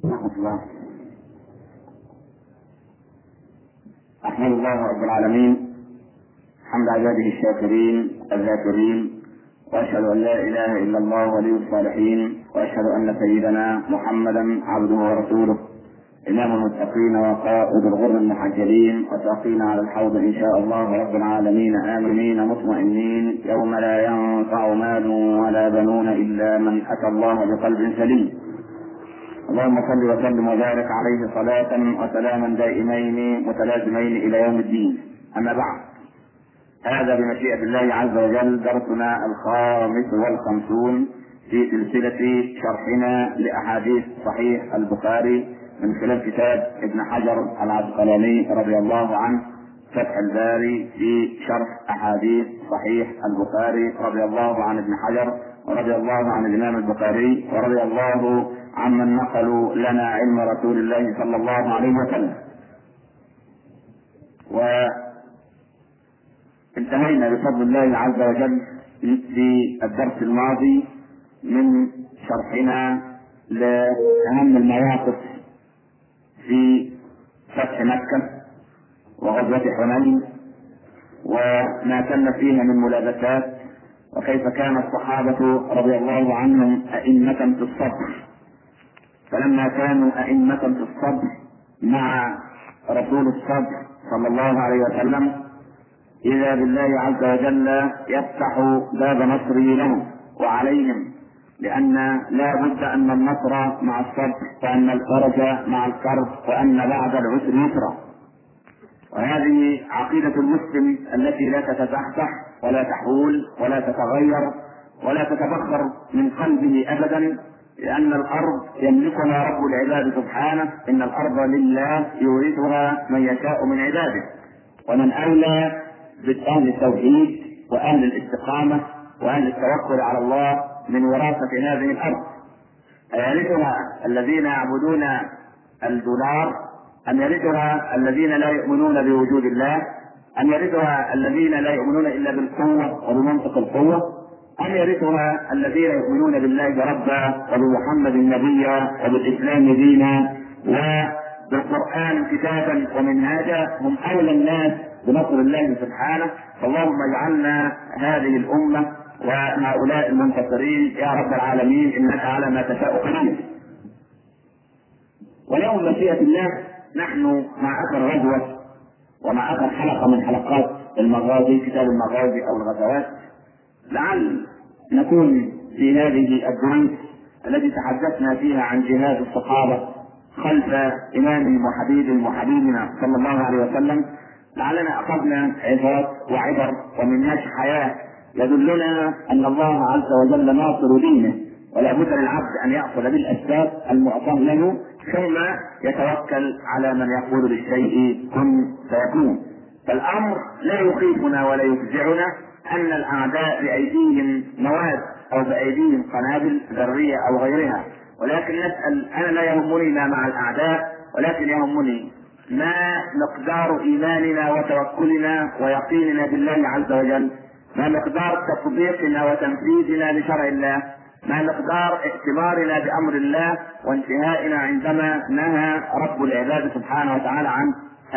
ورحمة الله. أحمد الله رب العالمين حمد عباده الشاكرين الذاكرين، وأشهد أن لا إله إلا الله ولي الصالحين، وأشهد أن سيدنا محمدا عبده ورسوله إمام المتقين وقائد الغر المحجلين، وساقينا على الحوض إن شاء الله رب العالمين آمنين مطمئنين يوم لا ينفع مال ولا بنون إلا من أتى الله بقلب سليم. اللهم صل وسلم وبارك عليه صلاة وسلاما دائمين متلازمين إلى يوم الدين. أما بعد، هذا بمشيئة الله عز وجل درسنا 55 في سلسلة شرحنا لأحاديث صحيح البخاري من خلال كتاب ابن حجر العسقلاني رضي الله عنه فتح الباري في شرح أحاديث صحيح البخاري، رضي الله عن ابن حجر ورضي الله عن الإمام البخاري ورضي الله عمن نقلوا لنا علم رسول الله صلى الله عليه وسلم. وانتهينا بفضل الله عز وجل في الدرس الماضي من شرحنا لأهم المواقف في فتح مكة وغزوة حنين وما كان فيها من ملابسات، وكيف كان الصحابة رضي الله عنهم أئمة في الصبر. فلما كانوا أئمة في الصبر مع رسول الصبر صلى الله عليه وسلم، إذا بالله عز وجل يفتح باب نصره لهم وعليهم، لأن لا بد أن النصر مع الصبر، وأن الفرج مع الكرب، وأن بعد العسر يسرا. وهذه عقيدة المسلم التي لا تتزحزح ولا تحول ولا تتغير ولا تتبخر من قلبه أبدا، لأن الأرض يملكها رب العباد سبحانه، إن الأرض لله يورثها من يشاء من عباده. ومن أولى بأهل التوحيد وأهل الاستقامة وأهل التوكل على الله من وراثة هذه الأرض؟ أيرثها الذين يعبدون الدولار، أم يرثها الذين لا يؤمنون بوجود الله، أم يرثها الذين لا يؤمنون إلا بالقوة وبمنطق القوة، أم يرثها الذين يؤمنون بالله ربا وبمحمد نبيا وبالإسلام دينا وبالقرآن كتابا ومنهاجا؟ هم أولى الناس بنصر الله سبحانه. فاللهم اجعلنا هذه الأمة وهؤلاء المنتصرين يا رب العالمين، إنك على ما تشاء قدير. واليوم مشيئة الله نحن مع آخر غزوة ومع آخر حلقة من حلقات المغازي، كتاب المغازي أو الغزوات، لعل نكون في هذه الدروس التي تحدثنا فيها عن جهاد الصحابة خلف إمامهم وحبيبهم وحبيبنا صلى الله عليه وسلم، لعلنا أخذنا عظات وعبر ومنهاج حياة يدلنا أن الله عز وجل ناصر دينه، ولا بد للعبد أن يأخذ بالأسباب المعطاة له ثم يتوكل على من يقول للشيء كن فيكون. فالأمر لا يخيفنا ولا يفزعنا أن الأعداء بأيديهم مواد أو بأيديهم قنابل ذرية أو غيرها، ولكن نسأل، أنا لا يهمني ما مع الأعداء، ولكن يهمني ما مقدار إيماننا وتوكلنا ويقيننا بالله عز وجل، ما مقدار تطبيقنا وتنفيذنا لشرع الله، ما مقدار اعتبارنا بأمر الله وانتهائنا عندما نهى رب العباد سبحانه وتعالى عنه.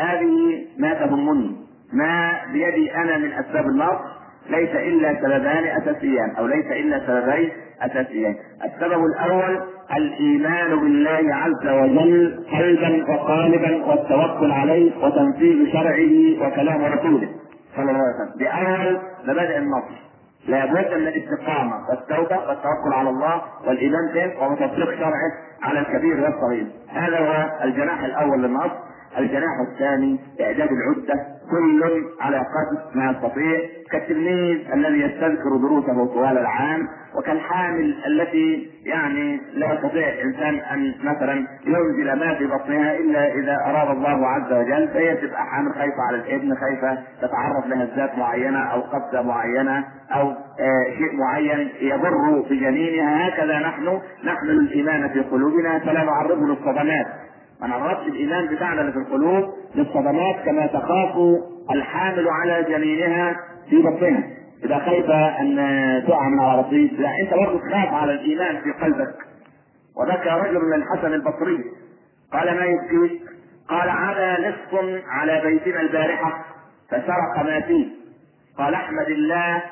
هذه ما تهمني. ما بيدي أنا من أسباب النصر ليس إلا سببان أساسيان، أو ليس إلا سببين أساسيين. السبب الأول الإيمان بالله عز وجل قلبا وقالبا، والتوكل عليه وتنفيذ شرعه وكلام رسوله صلى الله عليه وسلم. بأول مبادئ النصر لا بد من الاستقامة والتوبة والتوكل على الله والإيمان به وتطبيق شرعه على الكبير والصغير. هذا هو الجناح الأول للنصر. الجناح الثاني إعداد العدة، كل على قدر ما يستطيع، كالتلميذ الذي يستذكر دروسه طوال العام، وكالحامل التي يعني لا يستطيع الإنسان أن مثلا ينزل ما في بطنها إلا إذا أراد الله عز وجل، فهي تبقى حامل خايفة على الابن، خايفة تتعرض لهزات معينة أو قبضة معينة أو شيء معين يضر بجنينها. هكذا نحن نحمل الإيمان في قلوبنا فلا نعرضه للصدمات. ما نعرضش الإيمان بتاعنا اللي في القلوب للصدمات كما تخاف الحامل على جنينها في بطنها. إذا خايفة أن تقع من على رصيف، لا، أنت برضه تخاف على الإيمان في قلبك. وبكى رجل للحسن البصري قال: ما يبكيك؟ قال: عدا لص على بيتنا البارحة فسرق ما فيه. قال: احمد الله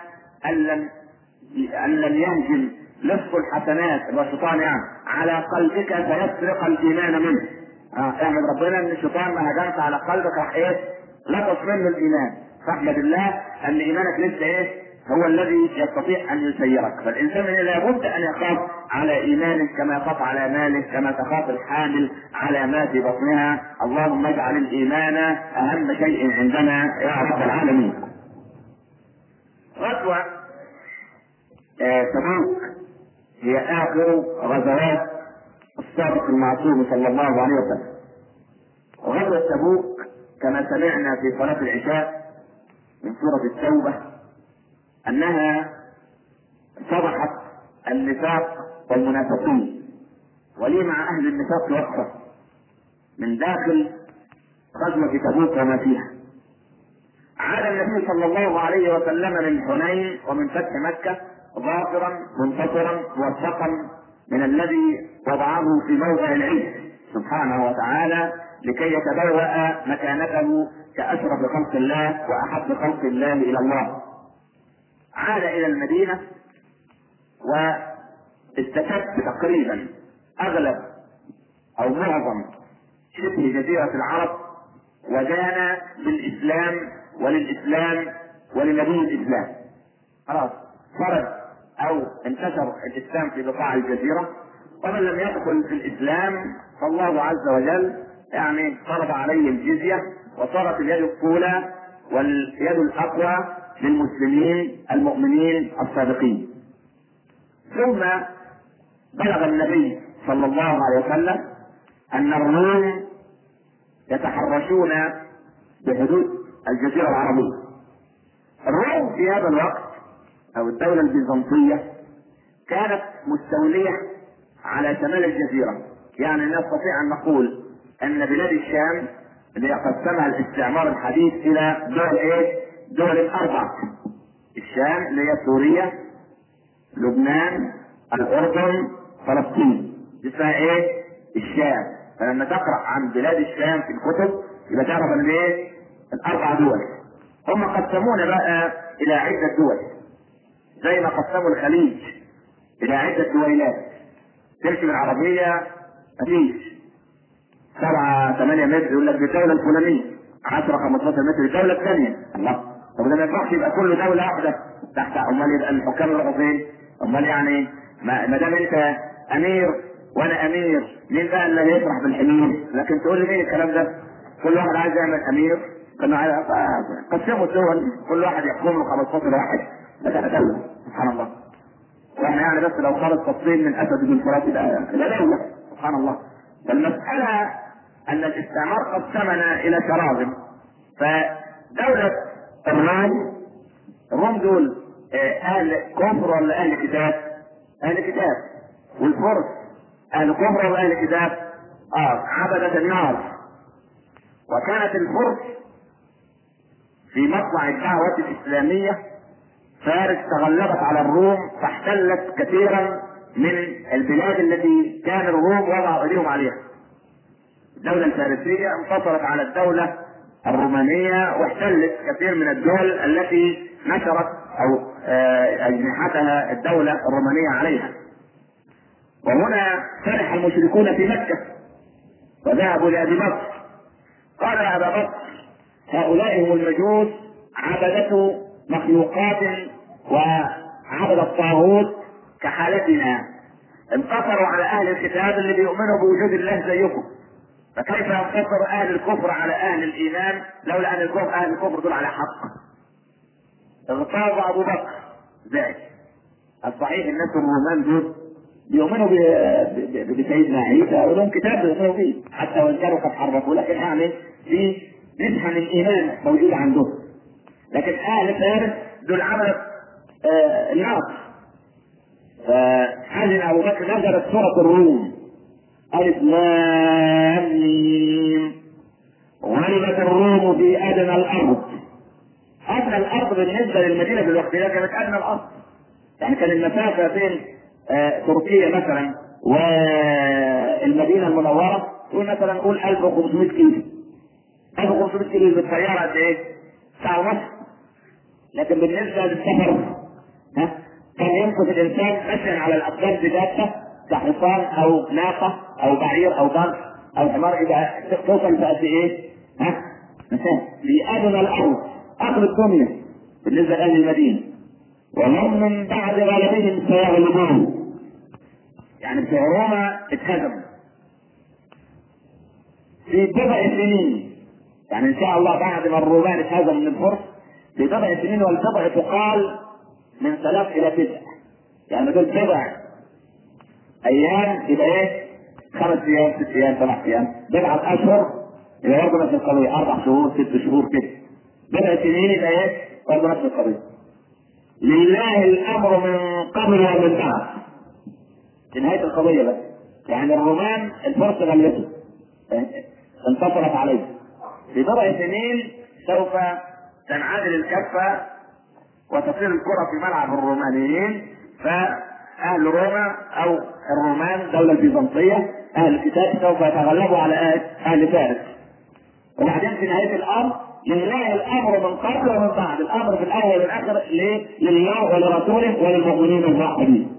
أن لم يهجم لص الحسنات الشيطان يعني على قلبك فيسرق الإيمان منه. احمد ربنا ان الشيطان ما هجمت على قلبك راح ايه؟ لقص منه الإيمان. فاحمد الله ان إيمانك لسه ايه؟ هو الذي يستطيع ان يسيرك. فالانسان لابد ان يخاف على ايمانه كما يخاف على ماله، كما تخاف الحامل على ما في بطنها. اللهم اجعل الايمان اهم شيء عندنا يا رب العالمين. غزوة تبوك هي اخر غزوات الصادق المعصوم صلى الله عليه وسلم. وغزوة تبوك كما سمعنا في صلاة العشاء من سورة التوبة انها فضحت النفاق والمنافقين، ولي مع اهل النفاق وقفه من داخل غزوة تبوك وما فيها. عاد النبي صلى الله عليه وسلم من حنين ومن فتح مكة ظافرا منتصرا موفقا من الذي وضعه في موضع العز سبحانه وتعالى لكي يتبوأ مكانته كأشرف خلق الله وأحب خلق الله إلى الله. عاد إلى المدينة واستتب تقريبا أغلب أو معظم شبه جزيرة العرب ودان بالإسلام وللإسلام ولنبي الإسلام. خلاص فرد أو انتشر الإسلام في بقاع الجزيرة، ومن لم يدخل في الإسلام فالله عز وجل يعني فرض عليه الجزية، وصارت اليد الطولى واليد الأقوى للمسلمين المؤمنين الصادقين. ثم بلغ النبي صلى الله عليه وسلم أن الروم يتحرشون بحدود الجزيرة العربية. الروم في هذا الوقت أو الدولة البيزنطية كانت مستولية على شمال الجزيرة، يعني نستطيع أن نقول أن بلاد الشام اللي قسمها الاستعمار الحديث إلى دول دول الأربع: الشام اللي هي سوريا، لبنان، الأردن، فلسطين. اسمها الشام. فلما تقرأ عن بلاد الشام في الكتب يبقى تعرف ان الأربع دول. هم قسمونا بقى إلى عدة دول، زي ما قسموا الخليج إلى عدة دويلات. تمشي بالعربية مفيش 7-8 متر يقول لك الدولة الفلانية، 10-15 متر الدولة الثانية. الله، طب ده ما ينفعش يبقى كل دولة واحدة تحت. امال يبقى الحكام يروحوا فين؟ امال يعني ما دام انت امير وانا امير، مين بقى اللي يفرح بالحمير؟ لكن تقول لي مين الكلام ده؟ كل واحد عايز يعمل امير، قسموا الدول كل واحد يحكم له 15 واحد، ده دولة. سبحان الله. واحنا يعني بس لو خرج تفصيل من اسد بن فرات ده دولة. سبحان الله. فالمسألة ان الاستعمار قسمنا الى شراذم. فدولة الروم دول اهل كفر ولا اهل كتاب؟ اهل كتاب. والفرس اهل كفر ولا اهل كتاب؟ عبدة النار. وكانت الفرس في مطلع الدعوة الاسلامية فارس تغلبت على الروم فاحتلت كثيرا من البلاد التي كان الروم وضعوا ايديهم عليها. الدولة الفارسية انتصرت على الدولة الرومانية واحتلت كثير من الدول التي نشرت او اجنحتها الدولة الرومانية عليها. وهنا فرح المشركون في مكة وذهبوا لأبي بكر، قال يا أبا بكر هؤلاء هم المجوس عبدة مخلوقات وعبدة الطاغوت كحالتنا، انتصروا على أهل الكتاب اللي بيؤمنوا بوجود الله زيكم، فكيف ينتصر أهل الكفر على أهل الإيمان لولا أن أهل الكفر دول على حق؟ اغتاظ أبو بكر ذلك. الصحيح الناس الرومان دول بيؤمنوا بسيدنا عيسى ولهم كتاب بيؤمنوا به حتى وان كانوا قد حرفوا، لكن يعني في نسحة من الإيمان موجودة عندهم. لكن أهل فارس دول عملت النار. فحزن أبو بكر نزلت سورة الروم ألف لام ميم غلبت الروم في أدنى الأرض. أدنى الأرض بالنسبة للمدينة في الوقت ده كانت أدنى الأرض، يعني كان المسافة بين تركيا مثلا والمدينه المنوره قول مثلا قول 1500 كيلو. 1500 كيلو بالسياره قد ايه؟ ساعه ونص. لكن بالنسبه للسفر كان يمكن الانسان ماشيا على الاقدام بدابه كحصان او ناقه او بعير او ضرب او حمار اذا توصل في قد ايه؟ مثلا في ادنى الارض اخر الدنيا بالنسبه لاهل المدينه. وهم من بعد غلبهم سيغلبون، يعني في روما اتهزموا في بضع سنين، يعني ان شاء الله بعد ما الرومان اتهزموا من الفرس في بضع سنين، والبضع تقال من 3 إلى 9، يعني دول بضع ايام يبقى ايه؟ 5 ايام 6 ايام 7 ايام، بضعة اشهر يبقى برضه نفس القضية 4 شهور 6 شهور كده، بضع سنين يبقى ايه؟ برضه نفس القضية. لله الامر من قبل ومن بعد، في نهاية القضية بس، يعني الرومان الفرس غلبته انتصرت عليه، في بضع سنين سوف تنعدل الكفة وتصير الكرة في ملعب الرومانيين، فأهل روما أو الرومان الدولة البيزنطية أهل الكتاب سوف يتغلبوا على أهل فارس. وبعدين في نهاية الأمر لله الأمر من قبل ومن بعد، الأمر في الأول والآخر لله ولرسوله وللمؤمنين الموحدين.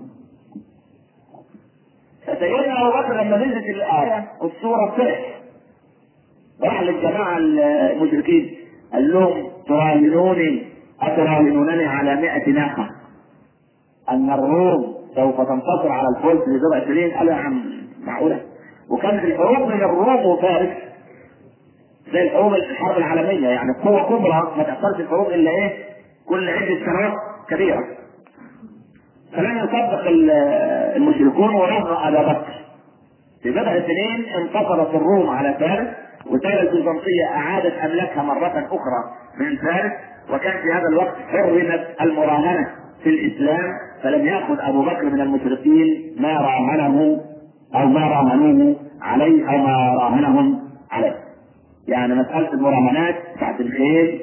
فسيدنا أبو بكر لما نزلت الآية والسورة فرح، راح للجماعة المشركين قال لهم تراهنوني أتراهنونني على 100 ناقة أن الروم سوف تنتصر على الفرس بضع سنين؟ قالوا يا عم معقولة؟ وكانت الحروب من الروم وفارس زي الحروب الحرب العالمية، يعني قوة كبرى ما تحصلش الحروب إلا إيه؟ كل عدة سنوات كبيرة. فلم يصدق المشركون ورهنوا أبا بكر. في بضع سنين انتصرت الروم على فارس، والدولة البيزنطية أعادت أملاكها مرة أخرى من فارس، وكان في هذا الوقت حرمت المراهنة في الإسلام، فلم يأخذ أبو بكر من المشركين ما راهنه أو ما راهنوه عليه أو ما راهنهم عليه. يعني مسألة المراهنات بتاعت الخيل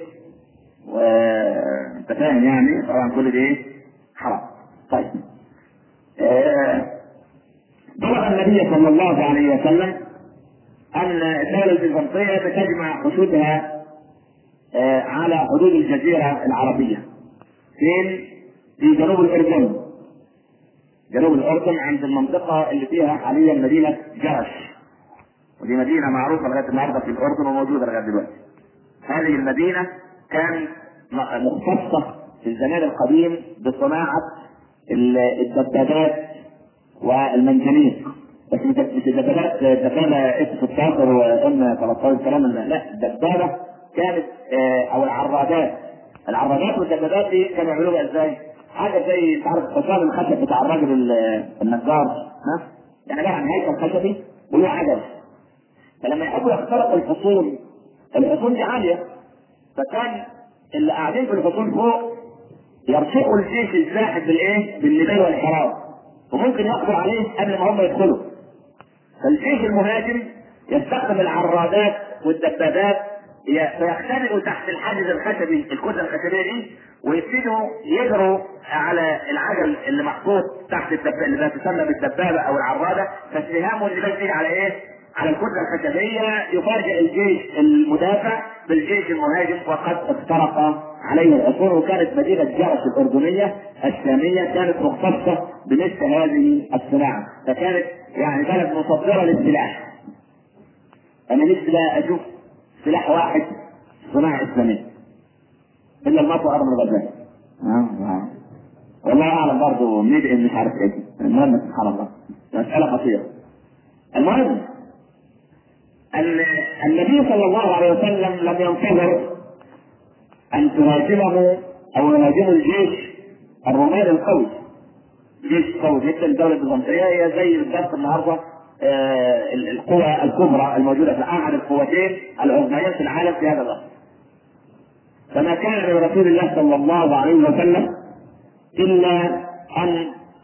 وانت فاهم يعني طبعا كل دي حرام. طيب بلغ النبي صلى الله عليه وسلم أن الدولة البيزنطية تجمع حدودها على حدود الجزيرة العربية. فين؟ في جنوب الأردن. جنوب الأردن عند المنطقة اللي فيها حاليا مدينة جرش، ودي مدينة معروفة لغاية النهاردة في الأردن وموجودة لغاية دلوقتي. هذه المدينة كانت مختصة في الزمان القديم بصناعة الدبابات والمنجنيق، بس مش الدبابات دبابة اس 16 وام 13 الكلام ده، لا الدبابة كانت او العرادات والدبابات دي كانوا يعملوها ازاي؟ حاجة زي تعرف حصان الخشب بتاع الراجل النجار، يعني بقى هيكل خشبي وله عجل، فلما يحبوا يخترقوا الحصون دي عالية، فكان اللي قاعدين في الحصون فوق يرشقوا الجيش الزاحف بالنداء والحرام، وممكن يقضوا عليه قبل ما هم يدخلوا. فالجيش المهاجم يستخدم العرادات والدبابات فيختبئوا تحت الحاجز الخشبي، الكتله الخشبيه دي، ويبتدوا يجروا على العجل اللي محطوط تحت الدبابه اللي تسمى بالدبابه او العراده، فاتهامه اللي بيجي على على الكتله الخشبيه، يفاجئ الجيش المدافع بالجيش المهاجم وقد اخترق عليه العصور. وكانت مدينه جرش الاردنيه الشاميه كانت مختصه بمثل هذه الصناعه، فكانت يعني بلد مصدره للسلاح. انا نفسي لا اشوف سلاح واحد صناعه اسلاميه الا المطوى ارض الغزال. والله اعلم برضه منين مش عارف ايه. المهم سبحان الله مساله خطيره. المهم ان النبي صلى الله عليه وسلم لم ينتظر ان تهاجمه او يهاجمه الجيش الروماني القوي، جيش قوي جدا. الدوله البيزنطيه هي زي بالضبط النهارده القوى الكبرى الموجوده في احد القوتين العظميين في العالم في هذا الوقت. فما كان من رسول الله صلى الله عليه وسلم الا ان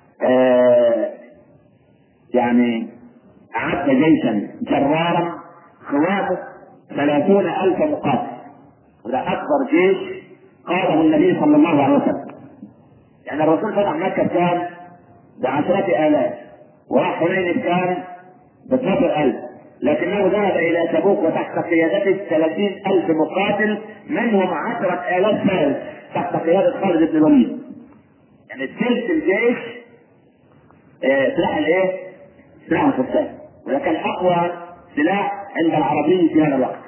يعني اعد جيشا جرارا قوامه 30,000 مقاتل، وده اكبر جيش قاده النبي صلى الله عليه وسلم. يعني الرسول فتح مكه كان ب10,000، وراح حنين كان ب 12,000، لكنه ذهب الى تبوك وتحت قيادته 30,000 مقاتل، منهم 10,000 فارس تحت قيادة خالد بن الوليد. يعني ثلث الجيش سلاح الايه؟ سلاح الفرسان، وده كان اقوى سلاح عند العربي في هذا الوقت.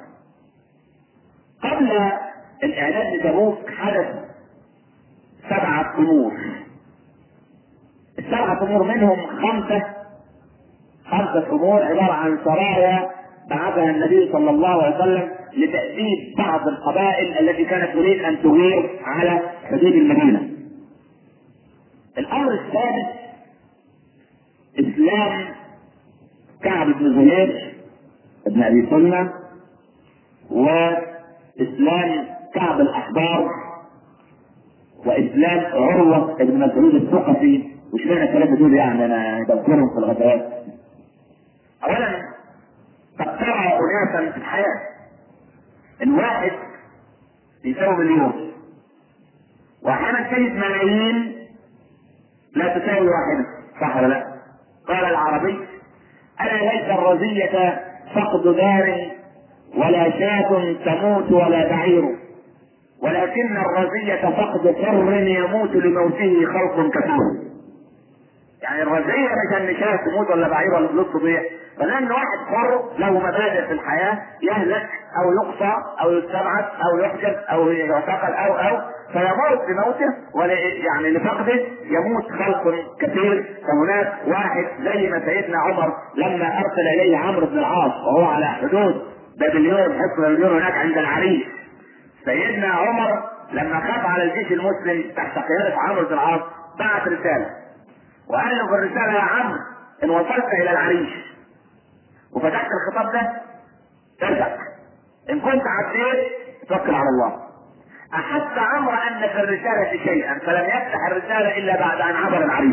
قبل الاعداد لتبوك حدث 7 امور. ال7 امور منهم خمسة امور عبارة عن سرايا بعثها النبي صلى الله عليه وسلم لتأديب بعض القبائل التي كانت تريد ان تغير على حدود المدينة. الامر الثالث اسلام كعب بن زهير ابن ابي سلمى، واسلام كعب الاحبار، واسلام عروة ابن مسعود الثقفي. وش معنى الثلاثة دول؟ يعني انا بذكرهم في الغزوات. اولا قد ترى اناسا في الحياة الواحد يساوي مليون، واحيانا تجد ملايين لا تساوي واحدة، صح ولا لا؟ قال العربي: الا ليس الرزية فقد دار ولا شاة تموت ولا بعير، ولكن الرزية فقد حر يموت لموته خلق كثير. يعني الرزية مش ان شاة تموت ولا بعير ولا فلوس تضيع، فلان واحد حر له مبادئ في الحياة يهلك او يقصى او يستبعد او يحجب او يعتقل او فيموت بموته، يعني لفقده يموت خلق كثير. فهناك واحد زي ما سيدنا عمر لما ارسل اليه عمرو بن العاص وهو على حدود بابليون، حصن بابليون هناك عند العريش، سيدنا عمر لما خاف على الجيش المسلم تحت قيادة عمرو بن العاص بعت رسالة وقال له في الرسالة: يا عمرو ان وصلت الى العريش وفتحت الخطاب ده ارجع، ان كنت عديت توكل على الله. احس عمرو ان في الرسالة شيئا فلم يفتح الرسالة الا بعد ان عبر العريش،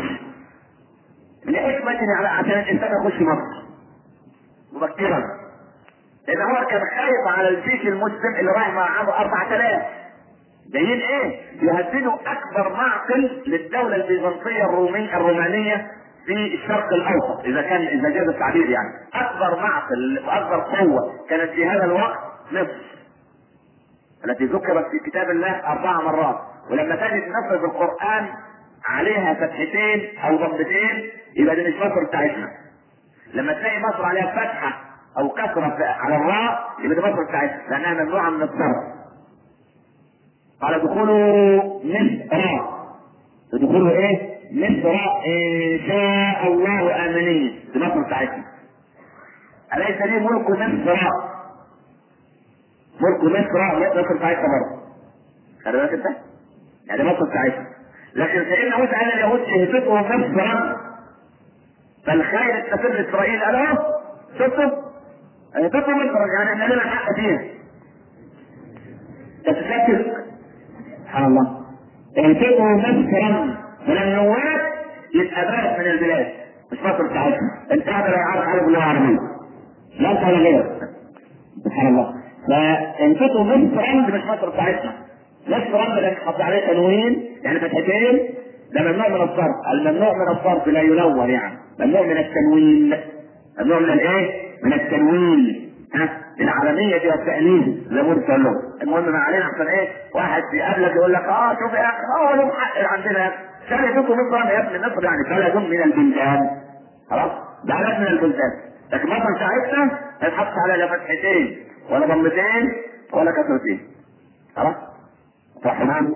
لحكمة عشان الانسان يخش مصر مبكرا، لان هو كان خايف على الجيش المسلم اللي رايح مع عمرو 4000 جايين ايه؟ يهددوا اكبر معقل للدولة البيزنطية الرومانية في الشرق الاوسط، اذا جاز التعبير. يعني اكبر معقل واكبر قوة كانت في هذا الوقت مصر التي ذكرت في كتاب الله 4 مرات، ولما تجد مصر في القرآن عليها فتحتين او ضمتين يبقى دي مش مصر بتاعتنا. لما تلاقي مصر عليها فتحة او كسرة على الراء يبقى دي مصر بتاعتنا لانها ممنوعة من الصرف. قال: دخولوا مصر، دخولوا ايه؟ مصر ان شاء الله امنين، دي مصر بتاعتنا. اليس لي ملك مصر؟ ملك مصر بتاعتنا برضه، خلي بالك انت، يعني مصر بتاعتنا. لكن سيدنا موسى قال اليهود اهبطوا مصرا فالخير استفر اسرائيل. قال اهو شفتوا؟ اهبطوا مصر، يعني احنا لنا حق فيها. تتشكك سبحان الله. اهبطوا مصرا فالنواب يبقى بلد من البلاد مش مصر بتاعتنا. انت هذا لا يعرف على باللغه العربيه، لا انت ولا غيرك، سبحان الله. فانفتوا مصرا مش مصر بتاعتنا. مصرا بدك تحط عليه تنوين يعني فتحتين، ده ممنوع من الصرف. الممنوع من الصرف لا ينور، يعني ممنوع من التنوين، ممنوع من الايه؟ من التنوين. العالمية دي والتأليف زي ما قلت له. المهم ما علينا عشان ايه؟ واحد يقابلك يقول لك شوف يا اخي لهم حق عندنا يا اخي، بلد مصر يا ابن مصر، يعني بلد من البلدان، خلاص بلد من البلدان. لكن مصر ساعتنا ما يتحطش على لا فتحتين ولا ضمتين ولا كسرتين، خلاص صحيح.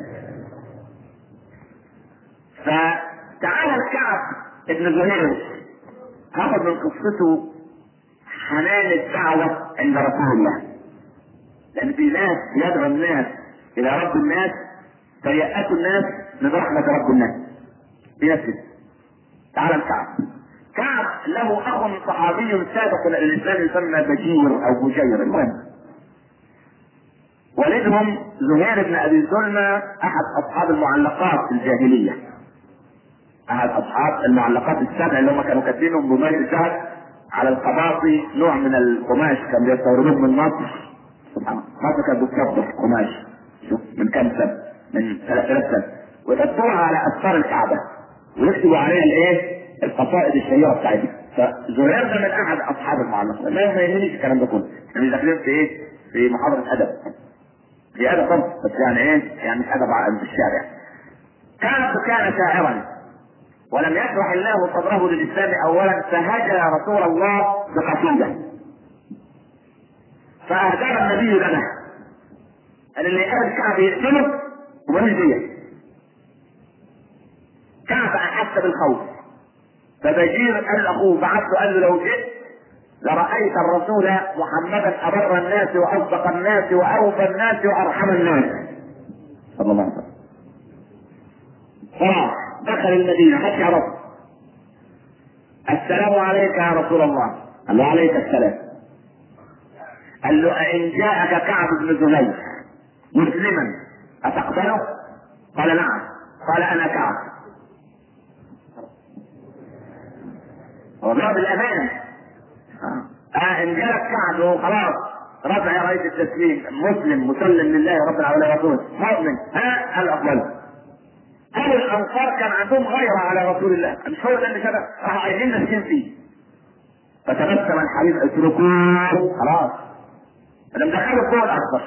فتعالى الكعب ابن زهير هاخد من قصته حنان الدعوة عند رسول الله، لأن في ناس يدعو الناس إلى رب الناس فيأتوا الناس من رحمة رب الناس في نفسه. تعالى الكعب. كعب له أخ صحابي سابق إلى الإسلام يسمى بشير أو بشير، المهم والدهم زهير بن أبي سلمى أحد أصحاب المعلقات في الجاهلية، أحد أصحاب المعلقات السبع اللي هم كانوا كاتبينهم بمال الذهب على القباطي، نوع من القماش كان بيستوردوه من مصر. سبحان الله، مصر كانت بتصدر قماش من كام سنة، من 3000 سنة، ويحطوها على أستار الكعبة ويكتبوا عليها الايه؟ القصائد الشهيره بتاعتها. فزهير ده من احد اصحاب المعلقات. ما يهمنيش الكلام ده كله، احنا مش داخلين في ايه؟ في محاضره ادب، في ادب طبعا، بس يعني ايه؟ يعني مش ادب في الشارع. كان شاعرا ولم يشرح الله صدره للاسلام اولا، فهجى رسول الله بقصيده فاهداها النبي لنا قال اللي يقابل كعب يقتله ومالوش ديه. كعب احس بالخوف فبشير قال لاخوه بعثه قال له لو جئت لرايت الرسول محمدا ابر الناس واصدق الناس واوفى الناس وارحم الناس صلى الله عليه وسلم. دخل المدينه حتى عرف السلام عليك يا رسول الله. قال له عليك السلام. قال له أئن جاءك كعب بن زهير مسلما أتقبله؟ قال نعم. قال أنا كعب. وضرب الأمان. إن جاءك كعب وخلاص رفع راية التسليم مسلم مسلم لله رب العالمين ورسوله مؤمن قال أقبله. أهل الأنصار كان عندهم غيرة على رسول الله، مش هو ده اللي كده راحوا عايزين نسكن فيه. فتبسم الحبيب اتركوه خلاص. لما دخلوا الضوء الأخضر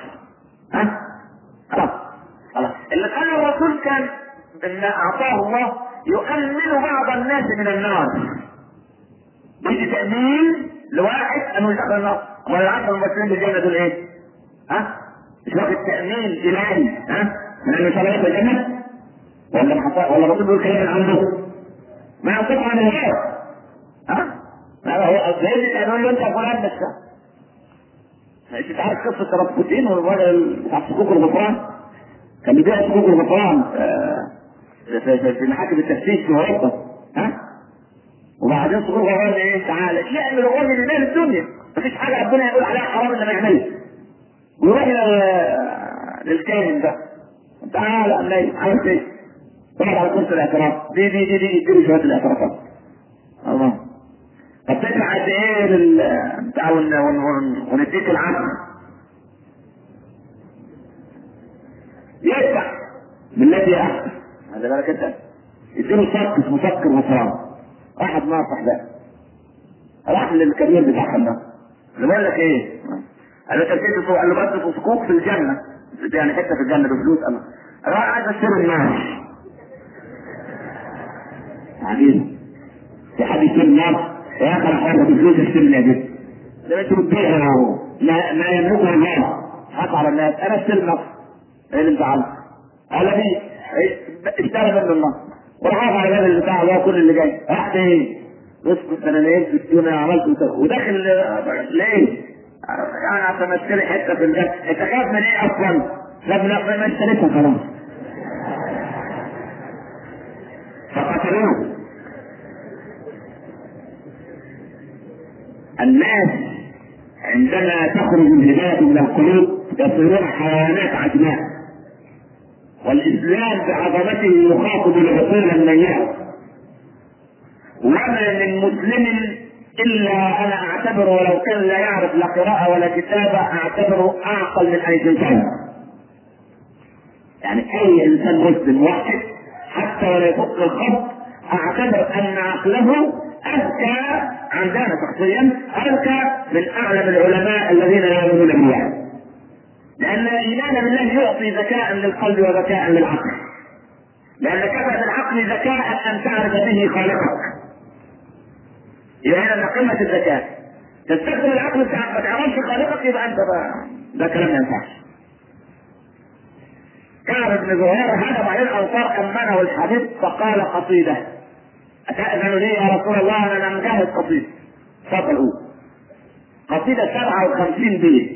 خلاص. اللي قال الرسول كان إن أعطاه الله يؤمن بعض الناس من النار. يجي تأمين لواحد أنه يدخل النار. ولا العشر المسلمين بالجنة دول إيه؟ مش واخد تأمين إلهي من أنه شرعي في الجنة؟ ولا الرسول بيقول كلام عنده ما ينطق عن الهوى. هو زي قالوا له انت فلان بس انت عارف قصه راسبوتين والراجل بتاع صكوك الغفران كان بيبيع صكوك الغفران في محاكم التفتيش في اوروبا وبعدين صكوك الغفران ايه؟ تعالى يعمل الراجل اللي مال الدنيا مفيش حاجه ربنا يقول عليها حرام الا ما يعملها ويروح للكاهن ده تعالى امني عايز ايه؟ طلع على كرسي الاعتراف دي يديله شويه الاعترافات. الله طب تدفع قد ايه بتاع ونديك العقل؟ يدفع بالتي احسن. هذا بالك انت يديله صك اسمه صك الغفران. واحد ناصح ده راح للكبير بتاعهم ده اللي بقول لك ايه؟ قال له تركيز قال له بس صكوك في الجنه يعني حته في الجنه بفلوس. انا راح عايز اشتري النار عجيب في حد يشتري النار يا اخي انا حاجه بفلوس اشتري النار ده انتوا بتبيعوا ما يملكه الله حق على الناس. انا اشتري النار ايه اللي مزعلك؟ قال لي اشتري منه النار وراح على باب البتاع ده كل اللي جاي راح ايه؟ بص انا لقيت في الدنيا عملت وداخل ليه؟ يعني عشان اشتري حته في الجنه. انت خايف من ايه اصلا؟ ما اشتريتها خلاص. فقتلوه. الناس عندما تخرج الهداية من القلوب يصيرون حيوانات عجماء والإسلام بعظمته يخاطب العقول النيئة. وما من مسلم إلا أنا أعتبر ولو كان لا يعرف لا قراءة ولا كتابة أعتبره أعقل من أي إنسان. يعني أي إنسان مسلم واحد حتى ولا يفك الخط أعتبر أن عقله أذكى عندنا شخصيا أذكى من أعلم العلماء الذين يؤمنون بالله. لأن الإيمان بالله يعطي ذكاء للقلب وذكاء للعقل. لأن كفى بالعقل ذكاء أن تعرف به خالقك. إذا هنا قمة الذكاء تستخدم العقل بتاعك ما تعرفش خالقك يبقى أنت ده كلام ما ينفعش. كعب بن زهير هجم عليه الأنصار أمنه الحديث فقال قصيدة أتأذن لي يا رسول الله أنا مجهز قصيدة. تفضل قول. قصيدة 57 بيت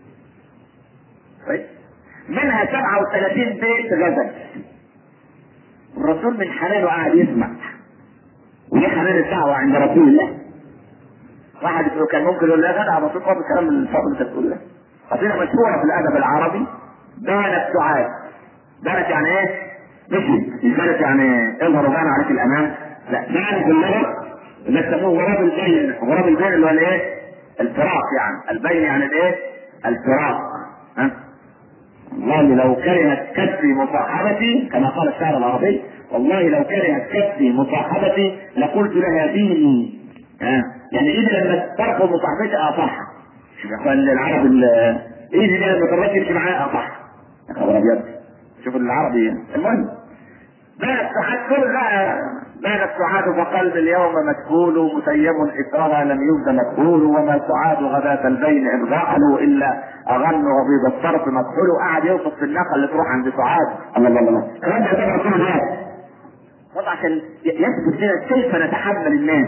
منها 37 بيت غزل. الرسول من حلاله قاعد يسمع وليه حنان الدعوة عند رسول الله. واحد كان ممكن يقول لا جدع الرسول قال الكلام الفاضل اللي تقول له. قصيدة مشهورة في الأدب العربي بانت سعاد. بانت يعني ايه؟ مش بانت يعني اظهر وبان عليك الأمان. لا بانت اللغة اللي يسموه غراب البين. غراب البين اللي هو الايه؟ الفراق يعني. البين يعني الايه؟ الفراق. والله لو كرهت كسري مصاحبتي كما قال الشاعر العربي والله لو كرهت كفي مصاحبتي لقلت لها ديني. يعني ايدي لما ترفض مصاحبتي اصح. شوف يا اخوان العرب ايدي دي لما ترفض يمشي معايا اصح. يا خبر ابيض. شوف العربي. المهم بانت سعاد كل بقى، بانت سعاد فقلب اليوم مكهول مسيم اثرها لم يبد مكهول، وما سعاد غداة البين ان رحلوا الا اغن وبيض الطرف مكحول. قاعد يوصف في الناقه اللي تروح عند سعاد. الله الله الله. الكلام ده طبعا كل الناس وضع عشان يثبت لنا كيف نتحمل الناس،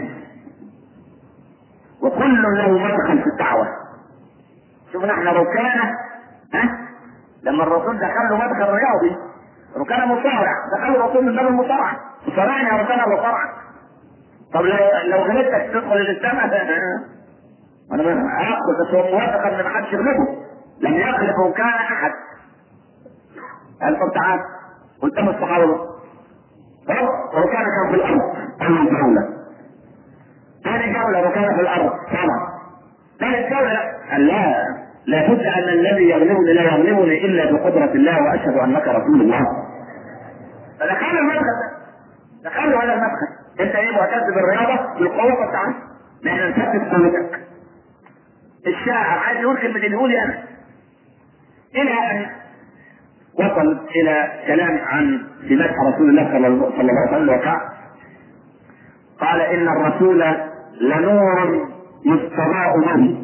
وكل له مدخل في الدعوه. شوف نحن ركانه لما الرسول دخل له مدخل رياضي، ركانه مصارع، دخل الرسول من باب المصارعه، صارعني يا ركانه مصارعه. طب لو غلبتك تدخل الاسلام انا اخذ بس هو موافق ان ما حدش يغلبه. لم يغلب ركان احد. قال طب تعال قدام الصحابه ركان كان في الارض اول جوله، ثاني جوله ركان في الارض طبعا، ثالث جوله قال لا بد ان الذي يغلبني لا يغلبني الا بقدره الله واشهد انك رسول الله. فدخلوا المدخل، دخلوا على المدخل. انت ايه معتز بالرياضه بالقوه بتاعتك؟ احنا نثبت قوتك. الشاعر عايز يقول كلمه اللي يقول انا، الى ان وصل الى كلام عن في مدح رسول الله صلى الله عليه وسلم وقع قال ان الرسول لنور يستضاء به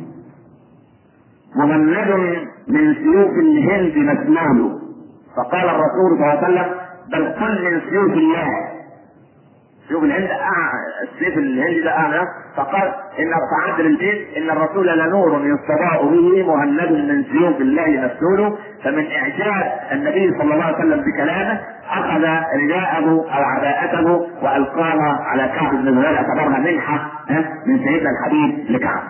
ممند من سيوف الهند مسلول. فقال الرسول صلى الله عليه وسلم بل قل من سيوف الله. سيوف الهند السيف الهندي ده اعلى. فقال ان فعدل البيت ان الرسول لنور يستضاء به مهند من سيوف الله مسلول. فمن اعجاب النبي صلى الله عليه وسلم بكلامه اخذ رداءه او عباءته والقاها على كعب بن زهير، اعتبرها منحه من سيدنا الحبيب لكعب.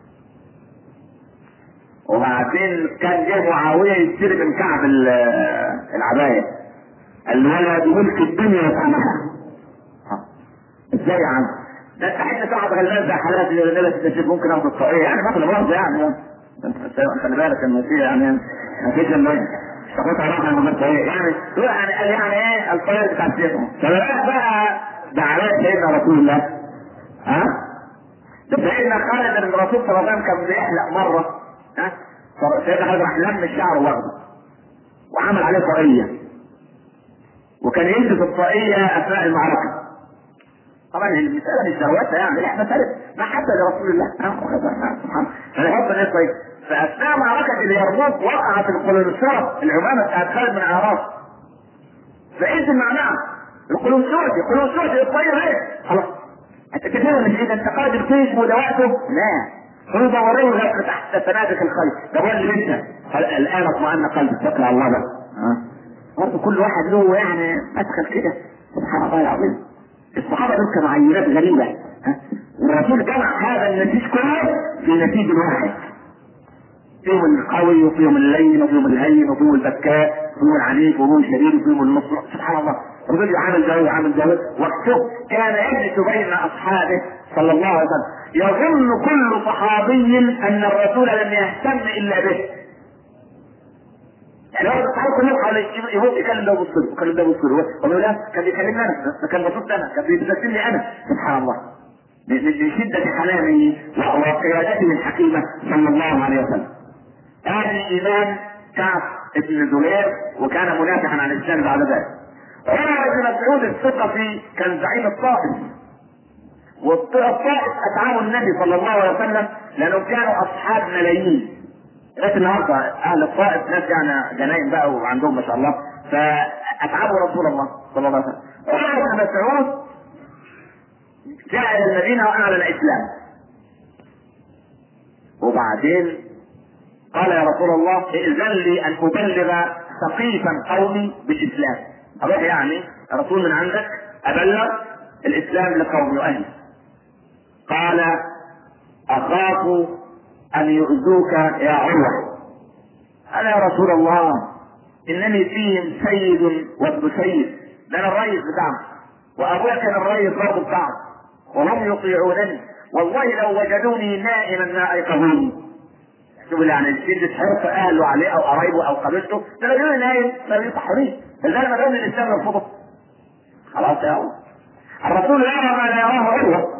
وبعدين كان جه معاويه يشتري من كعب العبايه، قال له ولا بملك الدنيا وسامحها. ازاي يا عم؟ ده انت حته صعب غلبان زي حالات اللي ممكن اخد الطاقيه يعني مثلا برضه يعني خلي بالك انه في يعني ما فيش انه تاخدها راحه من الطاقيه يعني ايه الطاقيه بتاعت سيدنا. فبقى بقى دعوات سيدنا رسول الله ده سيدنا خالد بن الرسول صلى الله عليه وسلم كان بيحلق مره سيدنا خالد راح لم الشعر واخده وعمل عليه طاقيه، وكان يلبس الطاقيه اثناء المعركه. طبعا المسألة مش ذروتها يعني احنا ثالث ما حتى لرسول الله سبحانه فنحط الناس. طيب فاثناء معركة اليرموك وقعت القلنسوت العمامة بتاعت خالد بن عراس، فانت معناها القلنسوت الطير ايه؟ خلاص انت كده مش اذا انت قائد الجيش ودواته لا هو دوريه لك تحت فنادق الخير ده هو اللي انت الان اطمئن قلبك فكر على الله بقى. برضه كل واحد له يعني مدخل كده سبحان الله العظيم. الصحابه دول كانوا عينات غريبه والرسول جمع هذا النسيج كله في نسيج واحد، فيهم القوي وفيهم اللين وفيهم الهين وفيهم البكاء وفيهم العنيف وفيهم الشديد وفيهم النصر. سبحان الله الرسول عامل جو وقته كان يجلس بين اصحابه صلى الله عليه وسلم يظن كل صحابي ان الرسول لم يهتم الا به. يعني هو الصحابه كلهم حوالي يقول يكلم ده وبص يكلم ده وبص والله لا كان بيكلمني انا، كان بصوت انا، كان بيتمثلني انا. سبحان الله من شده حنانه وقيادته الحكيمه صلى الله عليه وسلم. هذا الايمان كعب ابن زهير وكان منافحا عن الاسلام بعد ذلك. عمر بن مسعود الثقفي كان زعيم الطائف، والطائف اتعبوا النبي صلى الله عليه وسلم لانهم كانوا اصحاب ملايين. لغايه النهارده اهل الطائف ناس يعني جناين بقى وعندهم ما شاء الله، فاتعبوا رسول الله صلى الله عليه وسلم. عمر بن مسعود جاء الى المدينه واعلن الاسلام، وبعدين قال يا رسول الله ائذن لي ان ابلغ سقيفا قومي بالاسلام. اروح يعني رسول من عندك ابلغ الاسلام لقومي واهلي. قال اخاف ان يؤذوك يا عروه. انا يا رسول الله انني فيهم سيد وابن سيد، ده انا الرئيس بتاعهم وابويا كان الرئيس برضه بتاعهم وهم يطيعونني، والله لو وجدوني نائما ما ايقظوني. شوف يعني شدة حرص اهله عليه او قرايبه او قبيلته، ده لو يقولوا نايم ما بيصحونيش، فلذلك ما دام الاسلام يرفضه خلاص يا الله. الرسول يرى ما لا يراه عروة،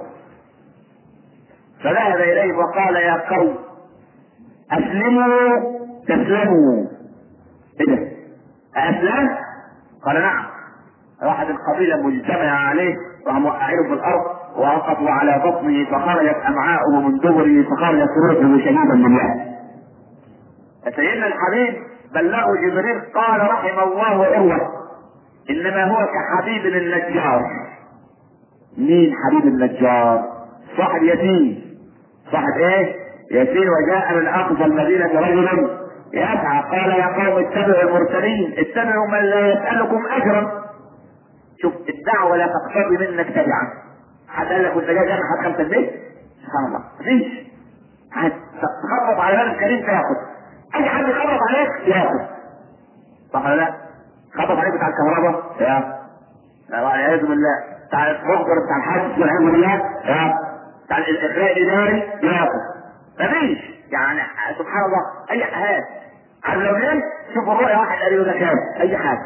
فذهب اليه وقال يا قوم اسلموا تسلموا. ايه ده؟ اسلم؟ قال نعم. واحد القبيله مجتمع عليه وهم موقعينه في الارض ووقفوا على بطنه فخرجت امعاؤه من دبره فخرجت روحه شديدا من يده. سيدنا الحبيب بلغه جبريل قال رحم الله عروة انما هو كحبيب النجار. مين حبيب النجار؟ صاحب يتيم. صاحب ايه؟ يتيم. وجاء من اقصى المدينه رجل يسعى قال يا قوم اتبعوا المرسلين اتبعوا من لا يسالكم اجرا. شوف الدعوه لا تقتضي منك تبعا. حد قال لك وانت جاي جامع حد خمسه البيت؟ سبحان الله مفيش. تخبط على باب الكريم تاخد. اي حد يخبط عليك ياخد. صح ولا لا؟ خبط عليك بتاع الكهرباء ياخد. لا والعياذ بالله. بتاع المخبر بتاع الحج والعياذ بالله ياخد. بتاع الاخلاء الاداري ياخد. مفيش يعني سبحان الله اي حاجه. عارف لو ليه؟ شوف الرؤيا واحد قال له ده كام؟ اي حاجه.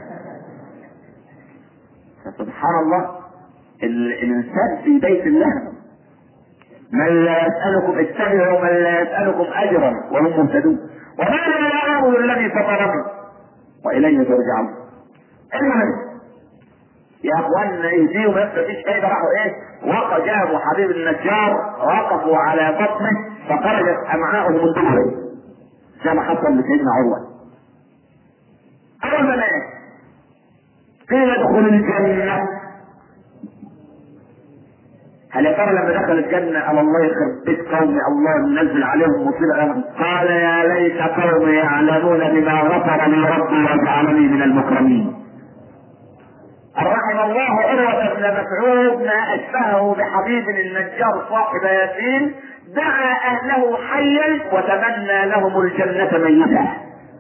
سبحان الله الانسان في بيت الله. من لا يسألكم اتبعوا من لا يسألكم اجرا وهم مهتدون وما لا يعبد الذي فطرهم واليه ترجعون. المهم يا اخواننا يهديهم مفيش فايده. راحوا ايه؟ وقف جابوا حبيب النجار وقفوا على بطنه فخرجت امعاؤه من دبره زي ما حصل لسيدنا عروه. اول ما ايه؟ قيل ادخل الجنه. هل يا ترى لما دخل الجنة قال الله يخرب بيت قومي الله ينزل عليهم مصيبة؟ قال يا ليت قومي يعلمون بما غفر لي ربي وجعلني من المكرمين. رحم الله عروة بن مسعود ما أشبهه بحبيب النجار صاحب ياسين دعا أهله حيا وتمنى لهم الجنة ميتا.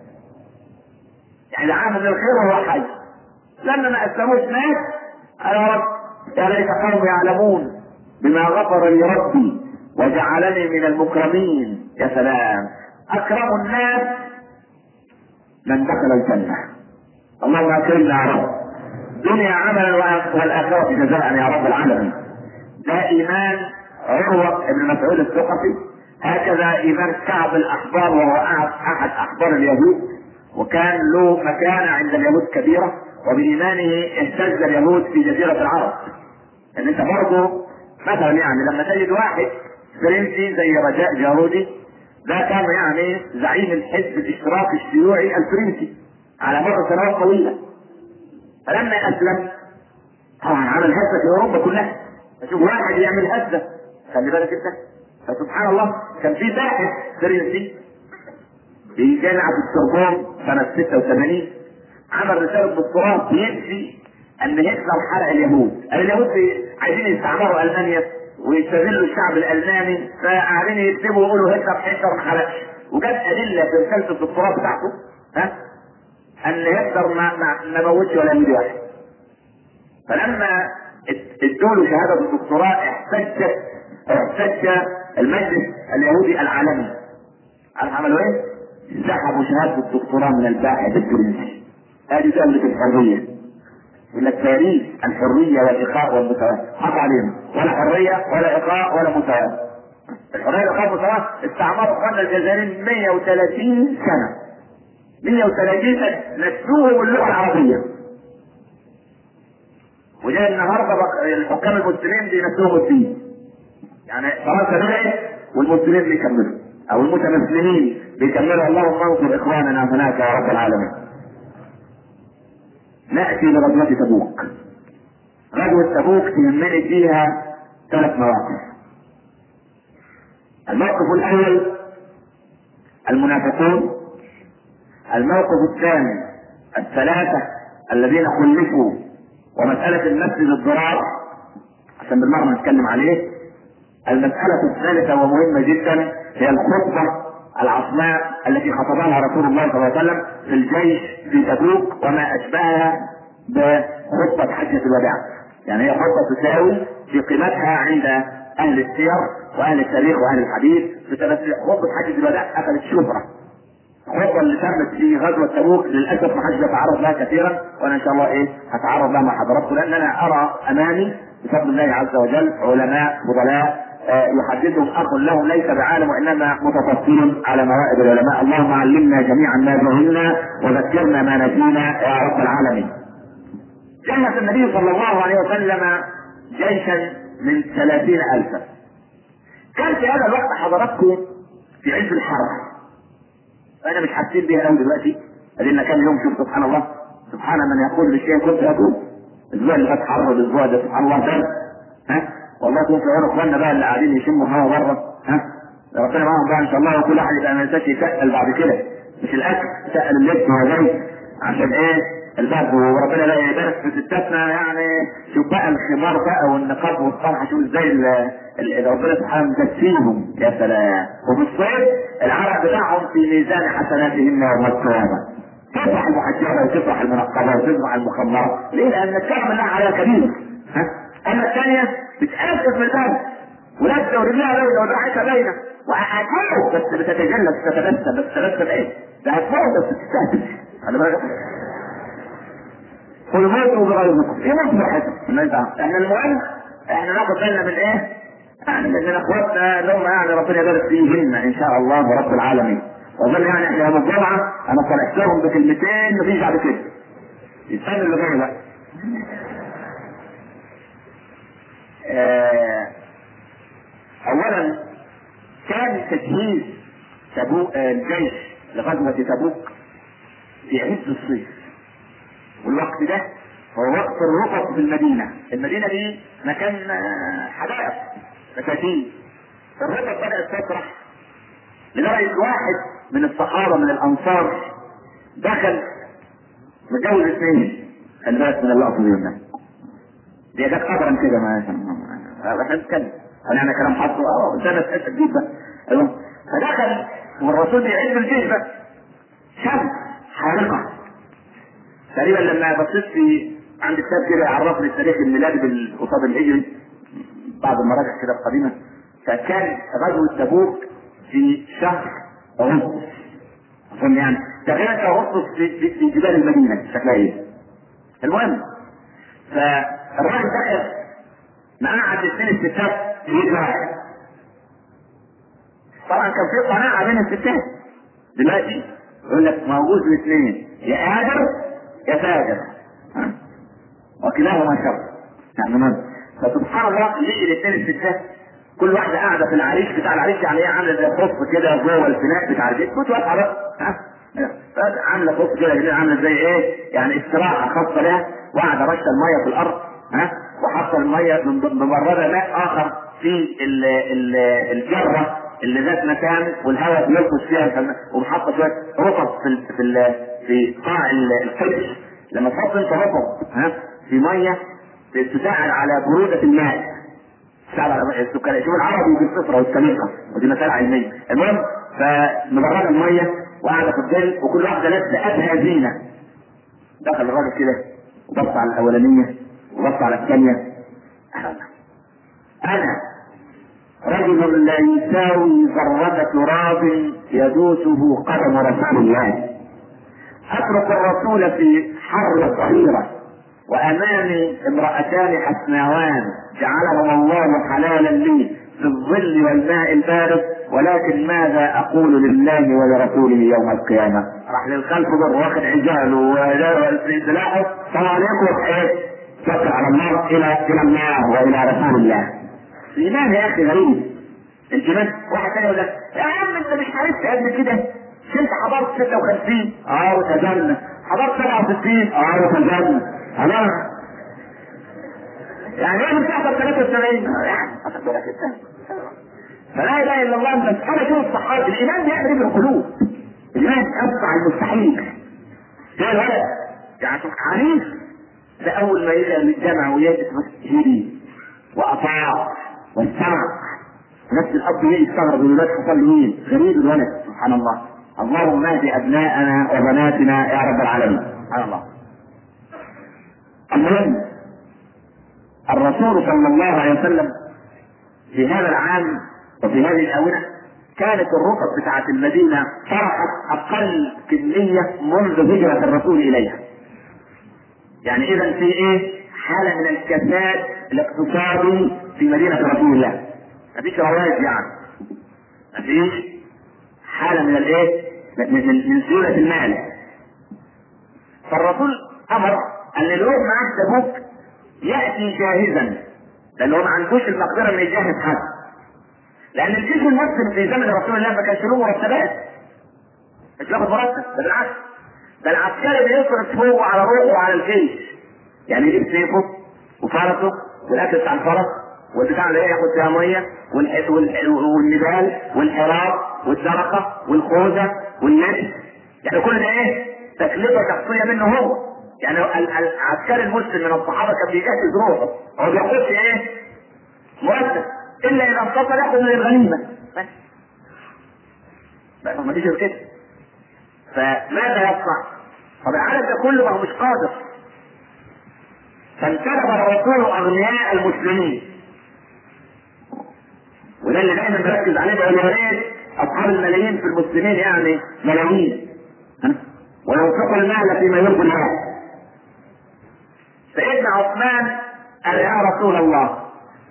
يعني دعاهم للخير وهو حي. لما ما أسلموش مات قال يا رب يا ليت قومي يعلمون بما غفر لي ربي وجعلني من المكرمين. يا سلام. اكرم الناس من دخل الجنه. اللهم اكرمنا يا رب دنيا عملا والاخره جزاء يا رب العالمين. ده ايمان عروه بن مسعود الثقفي. هكذا ايمان كعب الاحبار وهو احد احبار اليهود وكان له مكانه عند اليهود كبيره وبايمانه اهتز اليهود في جزيره العرب. ان انت برضه مثلا يعني لما تجد واحد فرنسي زي رجاء جارودي ده كان يعني زعيم الحزب الاشتراكي الشيوعي الفرنسي على مر سنوات طويله. فلما اسلم طبعا عمل هزه في اوروبا كلها. فشوف واحد يعمل هزه خلي بالك انت. فسبحان الله كان في باحث فرنسي في جامعه السوربون سنه 86 عمل رساله دكتوراه بينفي ان هتلر حرق اليهود. اليهود عايزين يستعمروا المانيا ويستغلوا الشعب الالماني فقاعدين يكتبوا ويقولوا هتلر ما حرقش. وجاب ادله في رساله الدكتوراه بتاعته ان هتلر ما موتش ولا يهودي واحد. فلما ادوا له شهاده الدكتوراه احتج المجلس اليهودي العالمي. عارف عملوا ايه؟ سحبوا شهاده الدكتوراه من الباحث الفرنسي. هذه دوله الحريه. يقول لك تاريخ الحريه والاخاء والمساواه. حط عليهم ولا حريه ولا اخاء ولا مساواه. الحريه والاخاء والمساواه استعمروا اخواننا الجزائريين 130 سنه. 130 سنه نسوهم اللغه العربيه. وجاء النهارده الحكام المسلمين بينسوهم الدين. يعني فرنسا بدات والمسلمين بيكملوا او المتمسلمين بيكملوا. اللهم انصر اخواننا هناك يا رب العالمين. نأتي لغزوة تبوك. غزوة تبوك تهمني فيها 3 مواقف. الموقف الأول المنافقون. الموقف الثاني 3 الذين خلفوا ومسألة المسجد الضرار عشان بالمرة نتكلم عليه. المسألة الثالثة ومهمة جدا هي الخطبة العصماء التي خطبها رسول الله صلى الله عليه وسلم في الجيش في تبوك وما اشبهها بخطبة حجة الوداع. يعني هي خطبة تساوي في قيمتها عند اهل السير واهل التاريخ واهل الحديث. خطبة حجة الوداع اخذت شهرة الخطوه اللي تمت في غزوه تبوك للاسف ما حدش يتعرض لها كثيرا، وانا ان شاء الله هتعرض لها مع حضراتكم، لان انا ارى امامي بفضل الله عز وجل علماء فضلاء يحدثهم اخ لهم ليس بعالم وانما متفصل على موائد العلماء. اللهم علمنا جميعا ما جهلنا وذكرنا ما نسينا يا رب العالمين. جهز النبي صلى الله عليه وسلم جيشا من 30,000. كان في هذا الوقت حضراتكم في عز الحر، انا مش حاسين بيها قوي دلوقتي، لان كان يوم شوف سبحان الله، سبحان من يقول للشيء كنت اقول. الاسبوع اللي فات حر والاسبوع ده سبحان الله برد. والله يكون في عون اخواننا بقى اللي قاعدين يشموا هوا بره، ربنا معاهم بقى ان شاء الله، وكل واحد يبقى ما ينساش يتقل بعد كده، مش الاكل يتقل اللبس وهو عشان البرد، وربنا لا يبارك في ستاتنا يعني. شوف بقى الخمار بقى والنقاب والطرحه، شوف ازاي ربنا سبحانه مكسيهم يا سلام. وفي الصيف العرق بتاعهم في ميزان حسناتهم يوم القيامه. تفرح المحجبه وتفرح المنقبه وتفرح المخمره، ليه؟ لان الكرم الله على كبير. اما الثانيه بتأسف من الباب ولابسه ورجلها باينه ودراعتها باينه وهتموت، بس بتتجلى بتتبسم، بس تبسم ده هتموت بس تستهدف. خلي بالك، قل موتوا بغيظكم، يموت براحتهم. احنا المهم احنا ناخد بالنا من يعني من اخواتنا اللي هم يعني ربنا يبارك فيهن ان شاء الله رب العالمين. واظن يعني احنا يوم الجمعه انا طلعت لهم بكلمتين مفيش بعد كده. الثاني اللي جاي بقى. اولا كان تجهيز تبوك الجيش لغزوه تبوك في عز الصيف، والوقت ده هو وقت الرقص في المدينه. المدينه دي مكان حدائق فساتين، الرقص بدات تطرح لدرجه واحد من الصحابه من الانصار دخل متجوز 2. خلي بالك من اللقطه دي والناس دي جت قدرا كده، ما احنا بنتكلم انا كلام حصر قدام اسئله جدا. فدخل والرسول يعيد الجيش بقى، شمس حارقه تقريبا. لما بصيت في عند كتاب كده يعرفني التاريخ الميلادي بالقصاد الهجري بعض المراجع كده القديمه، فكان غزوه تبوك في شهر اغسطس، اظن يعني تقريبا اغسطس في جبال المدينه شكلها ايه. المهم فالراجل دخل مقعد 2 الستات في يد واحد. طبعا كان في قناعه بين الستات دلوقتي يقول لك موجود الاثنين، يا قادر يا فاجر وكلاهما شر يعني. فسبحان الله لقي 2 الستات كل واحده قاعده في العريش بتاع العريش، يعني هي عامله زي خص كده جوه الفناء بتاع البيت، كنت واقفه بقى عامله خص كده عامله زي يعني استراحه خاصه لها، وقاعده رشه الميه في الارض وحاطه الميه مبرده ماء اخر في الجره اللي ذات مكان والهواء بيلقص فيها، ومحطه شويه رطب في قاع القدس. لما تحط انت رطب في ميه تساعد على بروده الماء، تساعد على السكري. شوف العربي بالصفره والسليقه، ودي مساله علميه. المهم فمبرده الميه وقاعده في الظل، وكل واحده لابسه ابهى زينه. دخل الراجل كده وبص على الاولانيه وبص على الثانيه، انا رجل لا يساوي ذرة تراب يدوسه قدم رسول الله، اترك الرسول في حر صغيرة وامامي امرأتان حسناوان جعلهما الله حلالا لي في الظل والماء البارد، ولكن ماذا اقول لله ولرسوله يوم القيامة؟ راح للخلف واخد عجاله وسلاحه، السلام عليكم، توكل على الله الى النار والى رسول الله. الايمان يا اخي غريب. الجمال واحد ثاني يقول لك يا عم انت مش عرفت قبل كده، انت حضرت 56 وتجنن، حضرت 67 وتجنن، خلاص يعني ايه مش هتحضر 73 يعني اخد بالك انت. فلا اله الا الله. المساله شوف الصحابه الايمان بيعمل ايه بالقلوب؟ الايمان يصنع المستحيل. زي الولد يعني عنيف، ده اول ما يجي للجامع ويجلس هدي واطاع واستمع. نفس الاب يستغرب الولاد حصل مين؟ غريب الولد سبحان الله. اللهم اهد ابناءنا وبناتنا يا رب العالمين. سبحان الله. المهم الرسول صلى الله عليه وسلم في هذا العام وفي هذه الاونه كانت الرطب بتاعت المدينة طرحت أقل كمية منذ هجرة الرسول إليها. يعني إذا في إيه؟ حالة من الكساد الاقتصادي في مدينة رسول الله. مفيش رواية يعني. مفيش حالة من الإيه؟ من سيولة المال. فالرسول أمر أن اللي يروح معاه تبوك يأتي جاهزا، لأنه ما عندوش المقدرة إنه يجهز حد. لأن الجيش المسلم في زمن رسول الله ما كانش له مرتبات، مش بياخد مرتب، ده بالعكس، ده العسكري بيصرف هو على روحه وعلى الجيش. يعني يجيب سيفه وفرسه والاكل بتاع الفرس والبتاع اللي ياخد فيها ميه والنبال والحراب والزرقه والخوذه والنبل، يعني كل ده ايه؟ تكلفه شخصيه منه هو. يعني العسكري المسلم من الصحابه كان بيجهز روحه، هو بياخدش ايه؟ مرتب، الا اذا انتصر ياخذ من الغنيمه بس ما فيش كده. فماذا يصنع؟ طب العالم ده كله ما هو مش قادر. فانتدب الرسول اغنياء المسلمين، وده اللي دايما بركز عليه، بقول يا ريت اصحاب الملايين في المسلمين يعني ملايين وينفقوا المال فيما يرضي الله. سيدنا عثمان قال يا رسول الله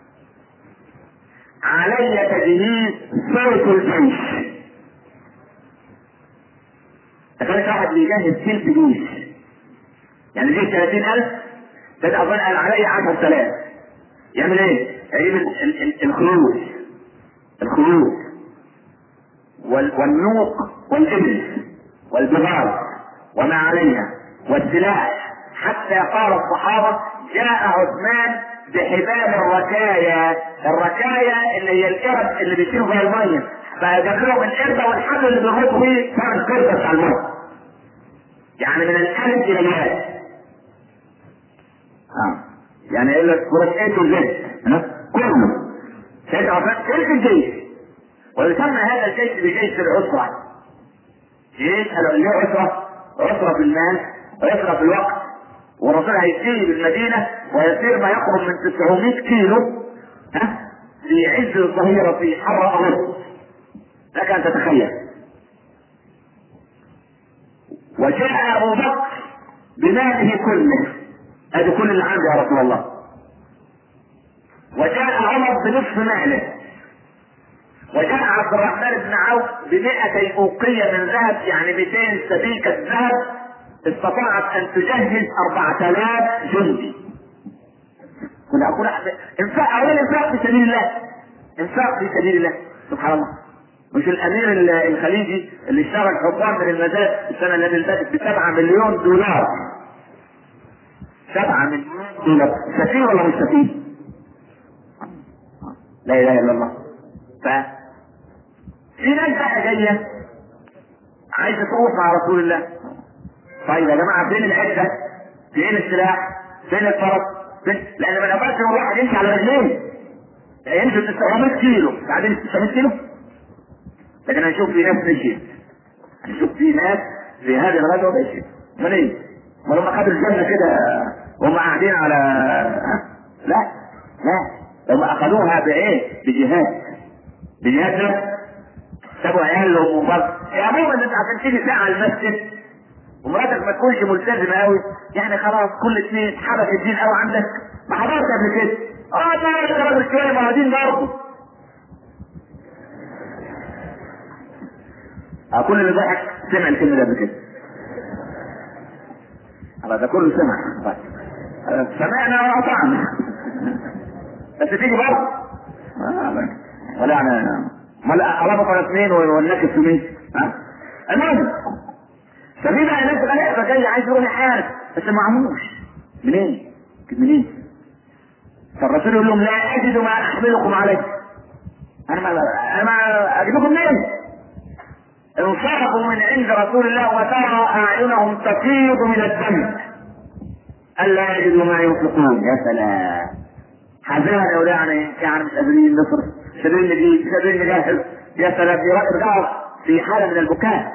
علي تجهيز ثلث الجيش. تخيل واحد بيجهز ثلث جيش، يعني جيش 30,000، ده اظن قال علي 10,000. يعمل ايه؟ يجيب الخيول والنوق والابل والبغال وما عليها والسلاح، حتى قال الصحابه جاء عثمان بحبال الركايا اللي هي القرب اللي بيشيلوا فيها الميه، فجاب لهم القربه والحبل اللي بيربطوا فيه كان القربه بتاع الميه، يعني من الالف الى الياء. يعني يقول لك ورقته الجيش كله سيدنا عثمان تلك الجيش، ويسمى هذا الجيش بجيش العسرة. جيش له عسرة في المال وعسرة في الوقت، والرسول هيسير المدينة ويسير ما يقرب من 900 كيلو في عز الظهيرة في حر أغسطس، لك أن تتخيل. وجاء أبو بكر بماله كله، هذا كل اللي عنده يا رسول الله. وجاء عمر بنصف ماله، وجاء عبد الرحمن بن عوف ب200 أوقية من ذهب، يعني 200 سبيكة ذهب استطاعت أن تجهز 4,000 جندي. كنا أقول انفاق، أولا انفاق في سبيل الله، انفاق في سبيل الله سبحان الله. مش الأمير الخليجي اللي اشترى حصان من المزاد السنة اللي فاتت ب7 مليون دولار، 7 مليون دولار، سفيه ولا مش سفيه؟ لا اله الا الله. في ناس بقى جايه عايزه تروح مع رسول الله. طيب يا جماعه فين العده؟ فين السلاح؟ فين الفرس؟ لان ما نقدرش الواحد يمشي على رجليه، يمشي 900 كيلو بعدين 600 كيلو. لكن هنشوف في ناس مشيت، هنشوف في ناس في هذه الغزوه مشيت. امال ايه؟ امال هم خدوا الجنه كده وهم قاعدين على لا هم اخذوها بايه؟ بجهاد نفس. سابوا عيالهم وبرضه عموما انت عشان تيجي ساعه المسجد ومراتك ما تكونش ملتزمه قوي، يعني خلاص كل اثنين حبك الدين قوي عندك، ما حضرت قبل كده. ده راجل شويه معادين برضه. كل اللي ضحك سمع الكلمه دي قبل كده. ده كله سمع. سمعنا وأطعنا. بس تيجي برضه ولا يعني ما ربط على اثنين والناس سمين. المهم ففي بقى ناس غلابه جاي عايز يروح يحارب بس ما معهوش منين؟ فالرسول يقول لهم لا اجد ما احملكم عليه، انا ما اجيبكم منين؟ انصرفوا من عند رسول الله وترى اعينهم تفيض من الدم الا يجدوا ما ينفقون. يا سلام، حزانه ولا يعني مش قادرين نصرف، مش قادرين نجيب، مش قادرين نجهز. يا سلام، يرجعوا في حاله من البكاء.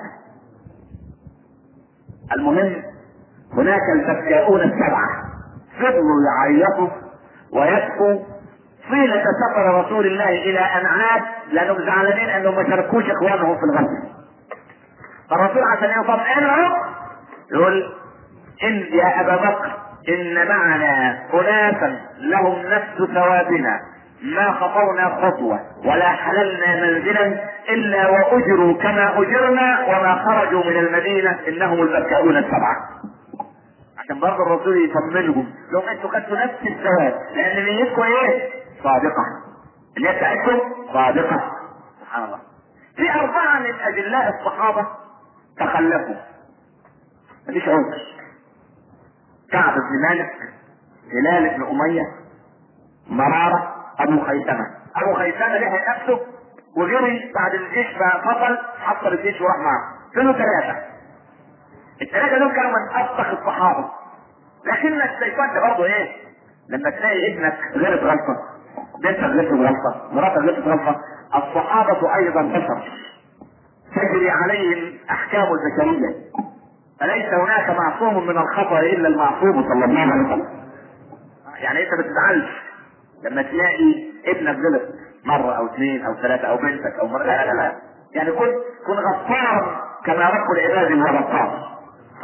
المهم هناك البكاؤون 7 فضلوا يعيطوا ويبكوا طيلة سفر رسول الله الى ان عاد لانهم زعلانين انهم ما شاركوش اخوانهم في الغزو. فالرسول عشان يطمئنهم يقول ان يا ابا بكر ان معنا اناسا لهم نفس ثوابنا ما خطونا خطوة ولا حللنا منزلا الا واجروا كما اجرنا وما خرجوا من المدينة انهم البكاؤون السبعة. عشان برضه الرسول يطمنهم لهم انتوا خدتوا نفس الثواب لان نيتكم ايه؟ صادقة. النية بتاعتكم صادقة. سبحان الله. في 4 من اجلاء الصحابة تخلفوا مفيش عذر. كعب بن مالك، هلال بن امية، مرارة، ابو خيثمة. ابو خيثمة لحق نفسه وجري بعد الجيش ففصل حصل الجيش وراح معه. كانوا 3. ال3 دول كانوا من اصدق الصحابة. لكن الشيطان ده برضه ايه؟ لما تلاقي ابنك غلط غلطة، بنتك غلطت غلطة، مراتك غلطت غلطة، الصحابة ايضا بشر تجري عليهم احكام البشرية. فليس هناك معصوم من الخطأ الا المعصوم صلى الله عليه وسلم. يعني انت ما تزعلش لما تلاقي ابنك غلط مرة او 2 أو 3 او بنتك او مرة. لا لا لا، يعني كن غفارا كما رب العباد هو غفار.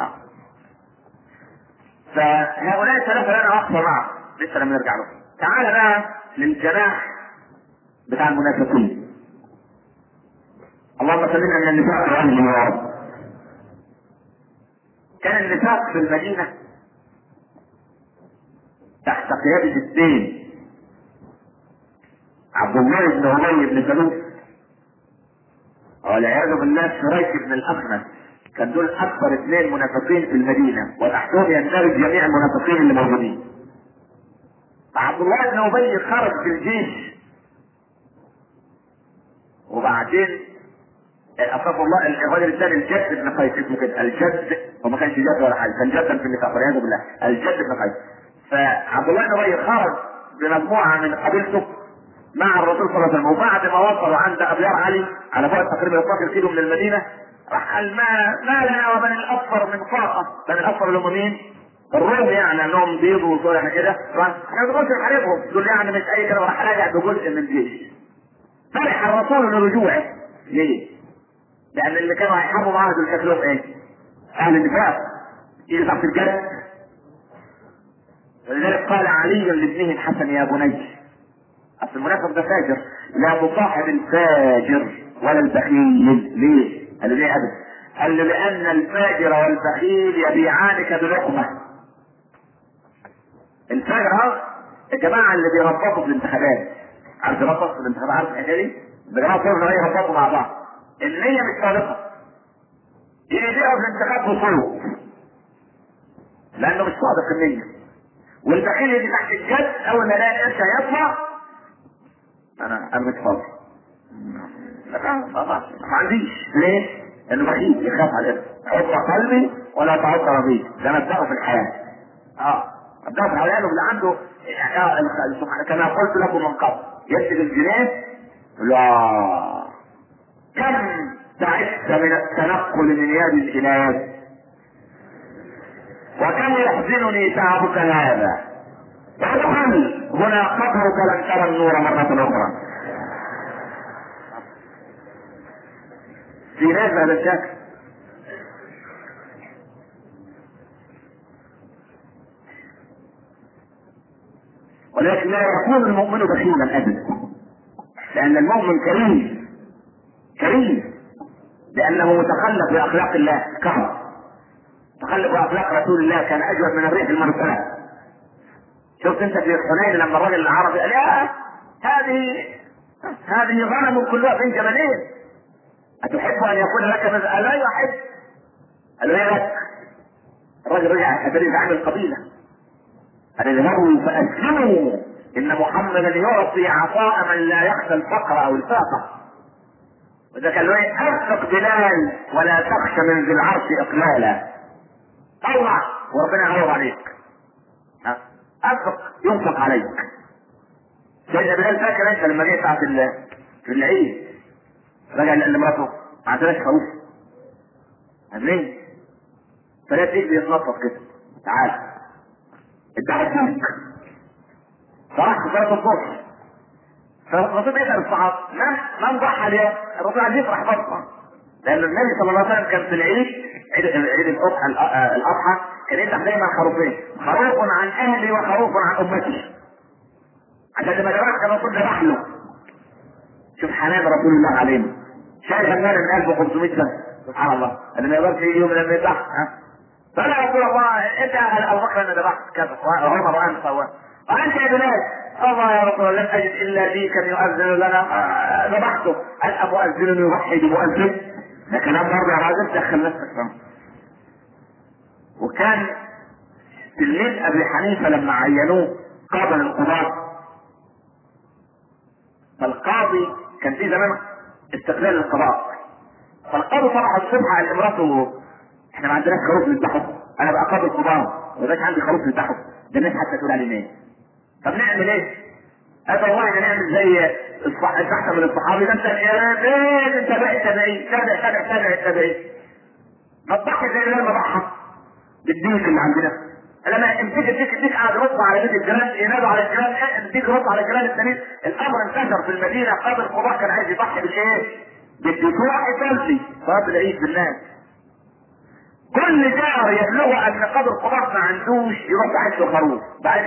فهؤلاء 3 لنا وقفة معه لسه لما نرجع له. تعال بقى للجناح بتاع المنافقين. اللهم سلمنا من النفاق والعلم يا رب. كان النفاق في المدينة تحت قيادة 2 عبد الله بن ابي بن سلول والعياذ بالله شريك بن الاخنس. كان دول اكبر 2 منافقين في المدينة وتحتهم يندرج جميع المنافقين اللي موجودين. عبد الله بن ابي خرج في الجيش وبعدين اصاب الله الرجل الثاني الجد بن قيس اسمه كده الجد، وما كانش جد ولا حاجه كان جدا في النفاق والعياذ بالله الجد بن قيس. فعبد الله بن ابي خرج بمجموعه من قبيلته مع الرسول صلى الله عليه وسلم، وبعد ما وصلوا عند ابيار علي على بعد تقريبا 12 كيلو من المدينه راح قال ما لنا وبني الاصفر من طاقه. بني الاصفر اللي هم مين؟ الروم، يعني انهم بيضوا وصول كده. احنا ما نقولش نحاربهم دول يعني مش اي كلام. راح راجع بجزء من الجيش. فرح الرسول لرجوعه. ليه؟ لان اللي كانوا هيحاربوا معاه دول شكلهم ايه؟ اهل النفاق اللي تحت الجد. ولذلك قال علي لابنه الحسن يا بني، اصل المنافق ده فاجر، لا تصاحب الفاجر ولا البخيل. ليه؟ قال له ليه ابدا؟ قال له لان الفاجر والبخيل يبيعانك بلقمه. الفاجر ها الجماعه اللي بيربطوا في الانتخابات، عارف يربط في الانتخابات؟ عارف الحكايه دي؟ الجماعه كلهم يربطوا مع بعض، النيه مش صادقه، يبيعوا في الانتخابات بصوت لانه مش صادق النيه. والبخيل يجي تحت الجد اول ما يلاقي القرش هيطلع انا مش فاضي، ما عنديش. ليه؟ لانه بخيل يخاف على القرش. حط قلبي ولا تعط ربيع، ده مبدأه في الحياه. مبدأه في الحياه اللي عنده كما قلت لكم من قبل يكتب الجنيه. لا كم تعبت من التنقل من يد الى يد، وكم يحزنني تعبك هذا. ادخل هنا قبرك لن ترى النور مرة اخرى. في ناس بهذا الشكل. ولكن لا يكون المؤمن بخيلا ابدا، لان المؤمن كريم لانه متخلق باخلاق الله. كفر تخلق باخلاق رسول الله كان اجود من الريح المرسله. شفت انت في حنين لما الرجل العربي قال يا هذه غنم كلها بين جبلين اتحب ان يكون لك مثل؟ قال لا يحب. قال له لك. الرجل رجع اتريد عن القبيله، قال اذهبوا فاسلموا ان محمدا يعطي عطاء من لا يخشى الفقر او الفاقه. وده كان له افق بلال ولا تخشى من ذي العرش اقلالا. طلع وربنا يعوض عليك. افق ينفق عليك. سيدنا بلال فاكر انت لما جيت ساعه في العيد رجع لمراته ما عندناش خروف امين، فلا تيجي يتنطط كده تعال ادعي فيك. فراح في صلاه الظهر فالرسول بيسأل الصحابة من ضحى اليوم؟ الرسول عايز يفرح برضه، لأن النبي صلى الله عليه وسلم كان في العيد، عيد الأضحى، كان يذبح دايما خروفين، خروف عن أهلي وخروف عن أمتي، عشان لما ذبح كان الرسول ذبح له. شوف حنان رسول الله علينا، شايف النار من 1500 سنة، سبحان الله، اللي ما يقدرش يجي يوم لما يذبح. فقال يا رسول الله انت ابو بكر انا ذبحت كذا وعمر وانت وانت يا بلال، الله يا رسول الله لم اجد الا ذيكا يؤذن لنا ذبحته، قال مؤذن يوحد مؤذن، ده كلام برضه يا راجل دخل نفسك فيه. وكان تلميذ ابي حنيفه لما عينوه قاضي القضاة، فالقاضي كان في زمان استقلال القضاء، فالقاضي صبح الصبح على امراته احنا ما عندناش خروف نذبحه، انا بقى قاضي القضاة ما بقاش عندي خروف نذبحه، ده الناس حتى تقول عليه ايه؟ طب نعمل ايه؟ قال والله نعمل زي البحث من الصحابي، ده انت انت بقى تابعين تابعين ما تضحي زي ما بضحى بالديك اللي عندنا، لما الديك قاعد يرد على بيت الجيران، ينادوا على الجيران، الديك يرد على الجيران التانيين، الامر انتشر في المدينه، قاضي القضاة كان عايز يضحي بالايه؟ بالديكور الثلثي صلاه العيد بالناس. كل جار يبلغ ان قدر القضاء ما عندوش يروح بعت له خروف،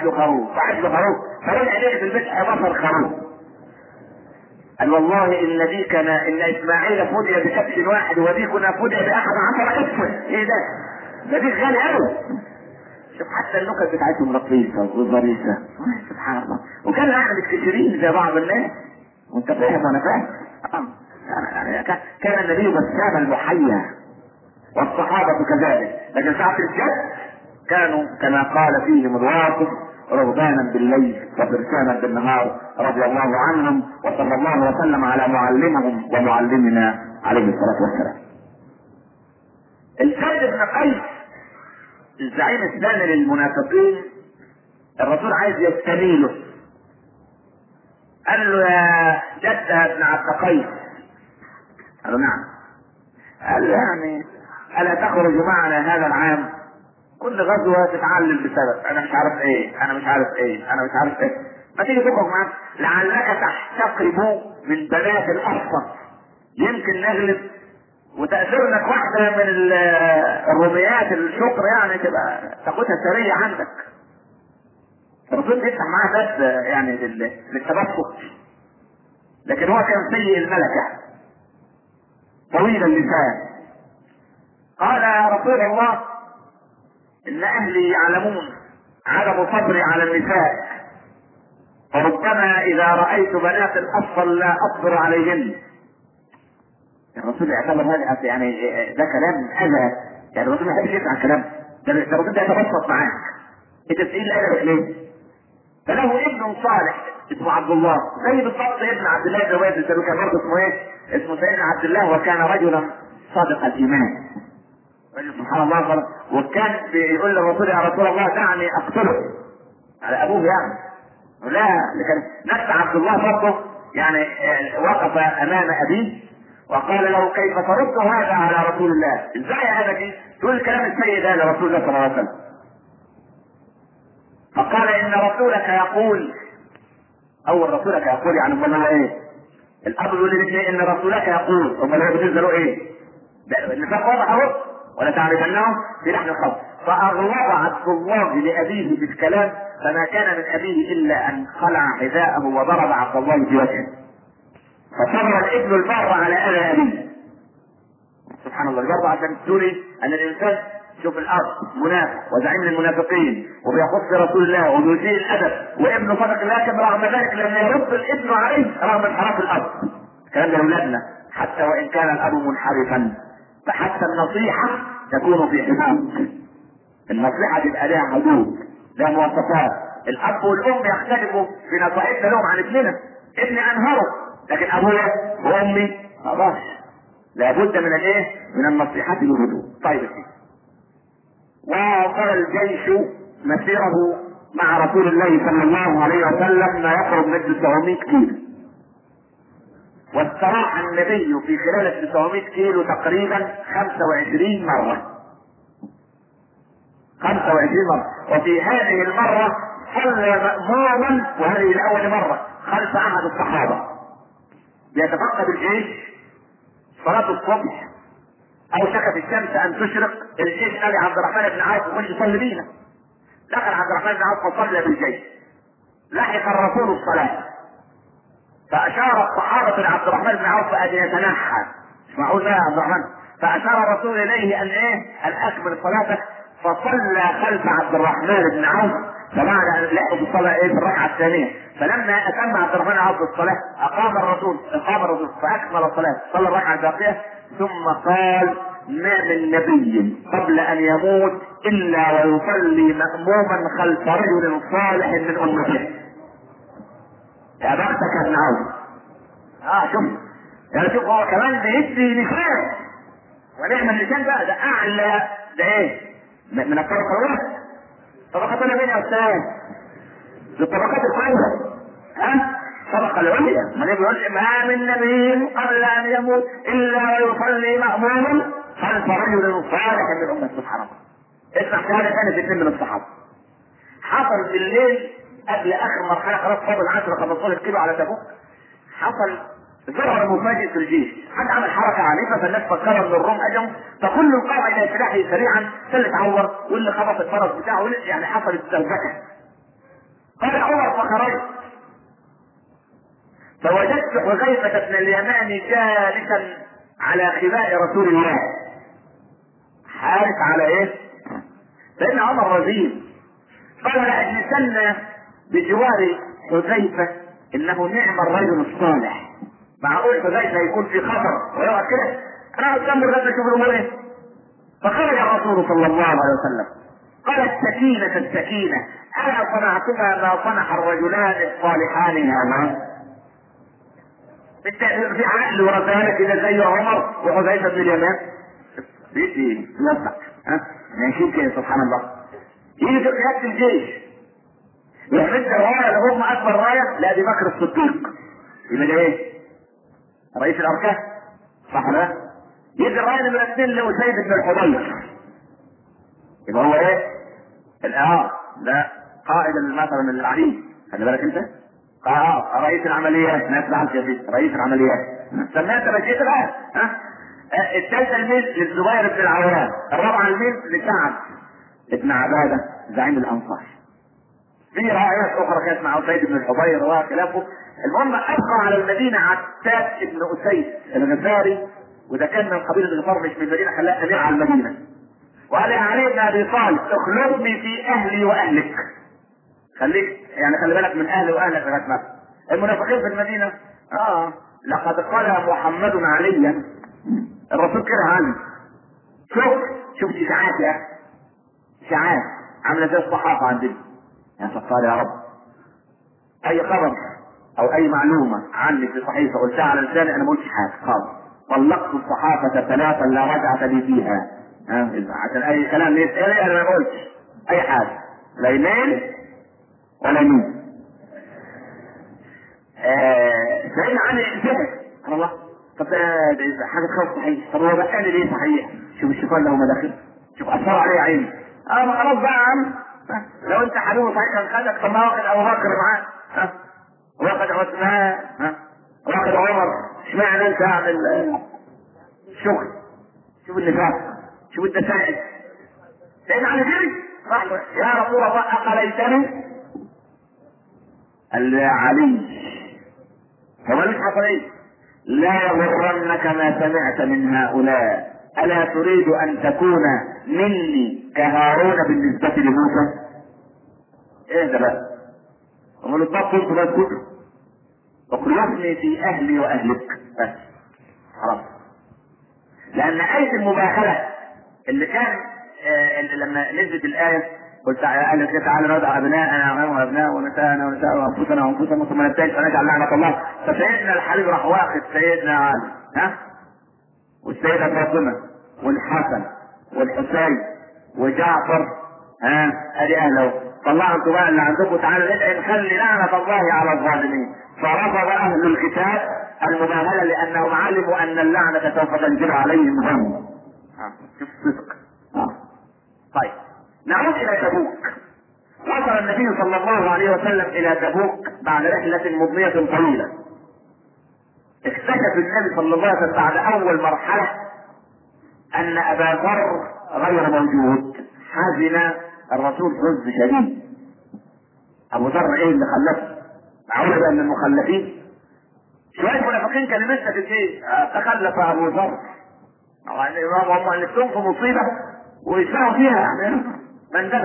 فرجع عليه في البيت 11 خروف. قال والله ان ديكنا ان اسماعيل فدي بكبش واحد وديكنا فدي ب11 كبش، ايه ده ديك غالي قوي. شوف حتى النكت بتاعتهم رقيصه وظريفه سبحان الله، وكان احنا متكسرين زي بعض الناس، وانت فاهم وانا فاهم. كان النبي بسام المحيا والصحابة كذلك، لكن ساعة الجد كانوا كما قال فيهم الواقف رهبانا بالليل وفرسانا بالنهار رضي الله عنهم، وصلى الله وسلم على معلمهم ومعلمنا عليه الصلاة والسلام. السيد بن قيس الزعيم الثاني للمنافقين، الرسول عايز يستميله، قال له يا جد يا ابن عبد قيس، قال له نعم، قال له يعني ألا تخرج معنا هذا العام؟ كل غزوة تتعلل بسبب أنا مش عارف إيه، ما تيجي تخرج معنا لعلك تحتقب من بنات الأصفر، يمكن نغلب وتأثرنك واحدة من الروميات الشكر يعني تبقى تاخدها سرية عندك. الرسول بيفتح معاه بس يعني للتبسط، لكن هو كان سيء الملكة طويل اللسان. قال يا رسول الله ان اهلي يعلمون عدم صبري على النساء، فربما اذا رايت بنات الاصفر لا اصبر عليهن. الرسول يعتبر هذا يعني ده كلام اذى، يعني الرسول ما يحبش يسمع كلام ده، الرسول ده يتبسط معاك، انت بتقول ادبك ليه؟ فله ابن صالح اسمه عبد الله، زي بالضبط ابن عبد الله بن وائل كان برضه اسمه ايه؟ اسمه سيدنا عبد الله، وكان رجلا صادق الايمان. سبحان الله، وكان بيقول للرسول يا رسول الله دعني اقتله على ابوه يعني، لا لكن نفس عبد الله برضه يعني وقف امام ابيه وقال له كيف ترد هذا على رسول الله؟ ازاي هذا دي تقول الكلام السيء ده لرسول الله صلى الله عليه وسلم؟ فقال ان رسولك يقول، اول رسولك يقول يعني امال هو ايه؟ الاب يقول لي ان رسولك يقول، امال هو بالنسبه له ايه؟ النفاق واضح اهو، ولا تعرفنهم في لحن الخوف. فأغلظ عبد الله لأبيه بالكلام، فما كان من أبيه إلا أن خلع حذاءه وضرب عبد الله في وجهه، فصبر الابن البر على أذى أبيه. سبحان الله، البر عشان تقولي أن الإنسان شوف الأب منافق وزعيم المنافقين وبيخص رسول الله وبيسيء الأدب وابنه صدق، لكن رغم ذلك لم يرد الابن عليه رغم انحراف الأب. الكلام ده أولادنا حتى وإن كان الأب منحرفا، فحتى النصيحة تكون في حدود، النصيحة تبقى لها حدود، لها مواصفات. الأب والأم يختلفوا في نصائحنا لهم عن ابننا، ابني أنهره لكن أبويا وأمي خلاص، لابد من الايه؟ من النصيحة والهدوء. طيب وقال الجيش مسيره مع رسول الله صلى الله عليه وسلم ما يقرب من 900 كيلو، واستراح النبي في خلال 900 كيلو تقريبا 25 مرة، 25 مرة. وفي هذه المرة صلى مأموما، وهذه لأول مرة خلف احد الصحابه بيتفقد الجيش صلاه الصبح، او شكت الشمس ان تشرق، الجيش قال عبد الرحمن بن عوف يخش يصلي بينا. دخل عبد الرحمن بن عوف وصلى بالجيش. لحق الرسول الصلاه فاشار الصحابه لعبد الرحمن بن عوف ان يتنحى. مش معقول يا عبد الرحمن. فاشار الرسول اليه ان اكمل صلاتك، فصلى خلف عبد الرحمن بن عوف. فبعد ان لحقوا في الصلاه في الركعه الثانيه، فلما اتم عبد الرحمن بن عوف الصلاه اقام الرسول فاكمل الصلاه، صلى الركعه الباقيه، ثم قال: ما من نبي قبل ان يموت الا ويصلي مأموما خلف رجل صالح من امته. يا بختك يا ابن عوف. شوف يعني، شوف هو كمان بيدي لسان، ونعم اللسان بقى ده اعلى، ده ايه من الطبقه الاولى. طبقه انا مين يا استاذ؟ الطبقات الخيرة. الطبقه العليا. ما يقول ما من نبي قبل ان يموت الا ويصلي مأموما خلف رجل صالح من امه. سبحان الله. اسمع شهاده ثانيه في اثنين من الصحابه. حصل بالليل قبل اخر مرحله، خلاص فاضل 10 15 كيلو على تبوك، حصل ظهر مفاجئ في الجيش. حد عمل حركه عنيفه فالناس فكروا ان الروم اجوا، فكل قام الى سلاحه سريعا، اللي اتعور واللي خبط الفرس بتاعه، يعني حصلت سلبكه. قال عمر: فخرجت فوجدت حذيفه بن اليمان جالسا على خباء رسول الله، حارس على ايه؟ فان عمر رزين. قال: لأجلسن بجوار حذيفه انه نعم الرجل الصالح. معقول حذيفه يكون في خطر ويقعد كده؟ انا اكمل لغايه اشوف الامور ايه. فخرج الرسول صلى الله عليه وسلم قال: السكينه السكينه، الا صنعتما ما صنع الرجلان الصالحان هذا؟ في عقل ورزانه كده زي عمر وحذيفه بن اليمان بيدي يوسع. ماشي كده سبحان الله. يجي في قياده الجيش يحمد الرايه اللي هم اكبر رايه لابي بكر الصديق، يبقى ده ايه؟ رئيس الاركان، صح ولا؟ يدي الرايه نمره 2 لأسيد بن الحضير، يبقى هو ايه؟ ده قائد مثلا العليم، خلي بالك انت. رئيس العمليات، ناس بعد يا رئيس العمليات، سمعت بشيت الان. الثالثه الميل للزبير بن العوام، الرابعه الميل لسعد ابن عباده زعيم الانصار. في روايات اخرى كانت مع اسيد بن الحضير وخلافه. المهم ابقى على المدينه عتاب بن اسيد الغفاري، وده كان من قبيله الغفار مش من المدينه، خلاه امير على المدينه. وقال: يا علي بن ابي طالب اخلفني في اهلي واهلك. خليك يعني خلي بالك من اهلي واهلك لغايه ما المنافقين في المدينه. لقد قال محمد عليا، الرسول كده عني. شوف اشاعات يا اخي، اشاعات عامله زي الصحافه عندنا. يا ستار يا رب، اي خبر او اي معلومه عني في صحيفه قلتها على لساني انا ما قلتش حاجه خالص. طلقت الصحافه 3 لا رجعه لي فيها. عشان اي كلام يتقال انا ما قلتش اي حاجه، لا يمين ولا يمين. سيدنا علي انتبه. سبحان الله. طب ده حاجه تخوف صحيح. طب هو بقى ليه صحيح؟ شوف الشيطان له مداخل، شوف اثر عليه عيني. ما خلاص بقى يا عم، لو انت حبيبه صحيح كان خدك. طب ما واخد ابو بكر معاه، واخد عثمان، واخد عمر، اشمعنى انت اعمل شغل؟ شوف النفاق، شوف الدسائل. سيدنا علي جري راح يا رسول الله اقليتني؟ قال: يا علي هو مش حصل ايه؟ لا يغرنك ما سمعت من هؤلاء، الا تريد ان تكون مني كهارون بالنسبه لموسى؟ ايه ده بقى؟ امال الضبط انتوا بقى كتب اخلصني في اهلي واهلك بس خلاص. لان ايه المباهله اللي كان اللي لما نزلت الايه قلت تعالى ندع ابناءنا وابناء ونساءنا ونساء وانفسنا وانفسهم ثم نبتهل فنجعل لعنه الله. فسيدنا الحبيب راح واخد سيدنا علي والسيده فاطمه والحسن والحسين وجعفر ادي اهله، طلعوا انتوا بقى اللي عندكم، تعالوا ندعي نخلي لعنه الله على الظالمين. فرفض اهل الكتاب المباهله لانهم علموا ان اللعنه سوف تنزل عليهم هم. شوف الصدق. طيب نعود الى تبوك. وصل النبي صلى الله عليه وسلم الى تبوك بعد رحلة مضنية طويلة. اكتشف النبي صلى الله عليه وسلم بعد اول مرحلة ان ابا ذر غير موجود. حزن الرسول حزن شديد. ابو ذر ايه اللي خلفه؟ معقول بقى من المخلفين؟ شوية منافقين كانوا لسه في تخلف ابو ذر، هم نفسهم في مصيبة ويسمعوا فيها يعني مندبة.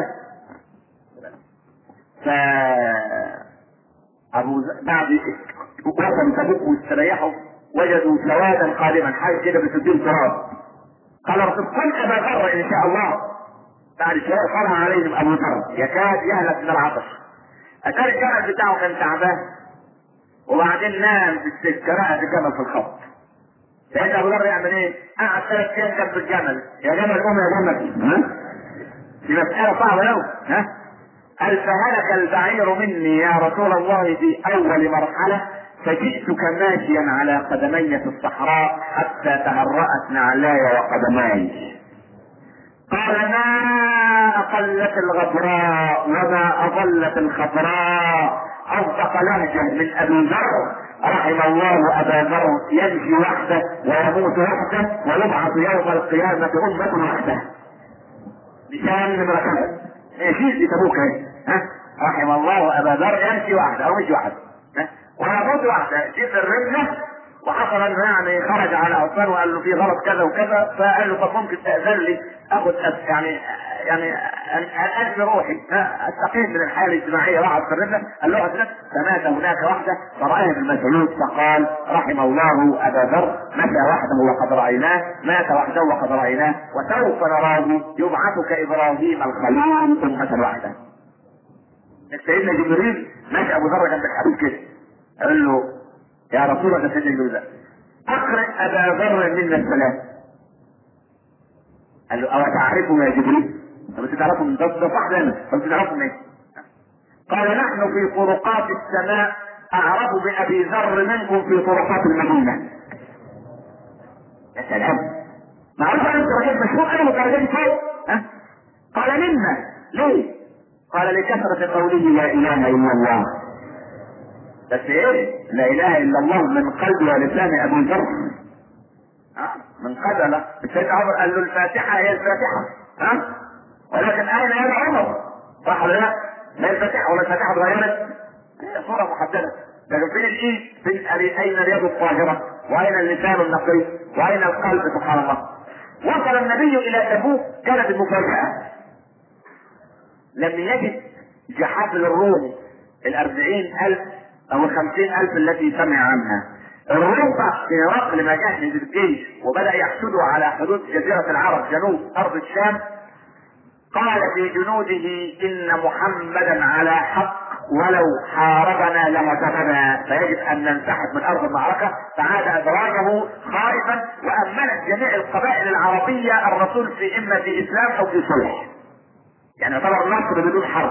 بعد وصلوا تبوك واستريحوا وجدوا سوادا قادما، حاجه كده بتدين تراب. قال ارتقن ابا ذر ان شاء الله. بعد شويه فرح عليهم ابو ذر يكاد يهلك من العطش. اتاري الجمل بتاعه كان تعبان وبعدين نام في السكه، رأى الجمل في الخط. سيدنا ابو ذر يعمل ايه؟ قعد 3 ايام جنب الجمل. يا جمل قوم يا جمل، ها؟ دي مساله صعبه قوي، ها؟ قال فهلك البعير مني يا رسول الله في اول مرحلة، فجئتك ماشيا على قدمي في الصحراء حتى تهرأت نعلاي وقدماي. قال ما اقلت الغبراء وما اضلت الخضراء. اصدق لهجة من ابي ذر رحم الله ابا ذر، يمشي وحده ويموت وحده ويبعث يوم القيامة امة وحده. بشان من ركبه يشيل في تبوك ايه؟ ها؟ رحم الله ابا ذر يمشي وحده او مش وحده، ها؟ ويموت وحده. جيت الرمله وحصل انه يعني خرج على عثمان وقال له في غلط كذا وكذا، فقال له طب ممكن تاذن لي اخذ يعني انفي روحي، استقيم من الحياه الاجتماعيه واقعد في الرمله. قال له اذنك. فمات هناك وحده فرآه ابن مسعود فقال رحم الله ابا ذر مشى وحده وقد رايناه، مات وحده وقد رايناه، وسوف نراه يبعث كابراهيم الخليل امه وحده. سيدنا جبريل ماشي ابو ذر جنب الحبيب كده قال له يا رسول الله سيدنا جبريل اقرئ ابا ذر منا السلام. قال له او تعرفه يا جبريل؟ طب تعرفه من ده صح ده طب تعرفه منين؟ قال نحن في طرقات السماء اعرف بابي ذر منكم في طرقات المدينه. يا سلام، معروف انت راجل مشهور قوي درجات فوق، ها؟ قال منا ليه؟ قال لكثرة قوله لا اله الا الله. بس ايه؟ لا اله الا الله من قلب ولسان ابي ذر، من قبل. السيد عمر قال له الفاتحه هي الفاتحه، ها؟ ولكن اين يا عمر؟ صح ولا لا؟ لا الفاتحه ولا الفاتحه اتغيرت؟ هي صوره محدده. لكن فين الايد؟ فين اين اليد الطاهره؟ واين اللسان النقي؟ واين القلب؟ سبحان الله. وصل النبي الى تبوك، كانت المفاجاه لم يجد جحافل الروم 40,000 او 50,000 التي سمع عنها. الروم في رقل ما جهز الجيش وبدأ يحشدوا على حدود جزيرة العرب جنوب ارض الشام. قال في جنوده ان محمدا على حق ولو حاربنا لهزمنا، فيجب ان ننسحب من ارض المعركة. فعاد ادراجه خائفا وامنت جميع القبائل العربية الرسول في اما في اسلام او في صلح، يعني يعتبر النصر بدون حرب.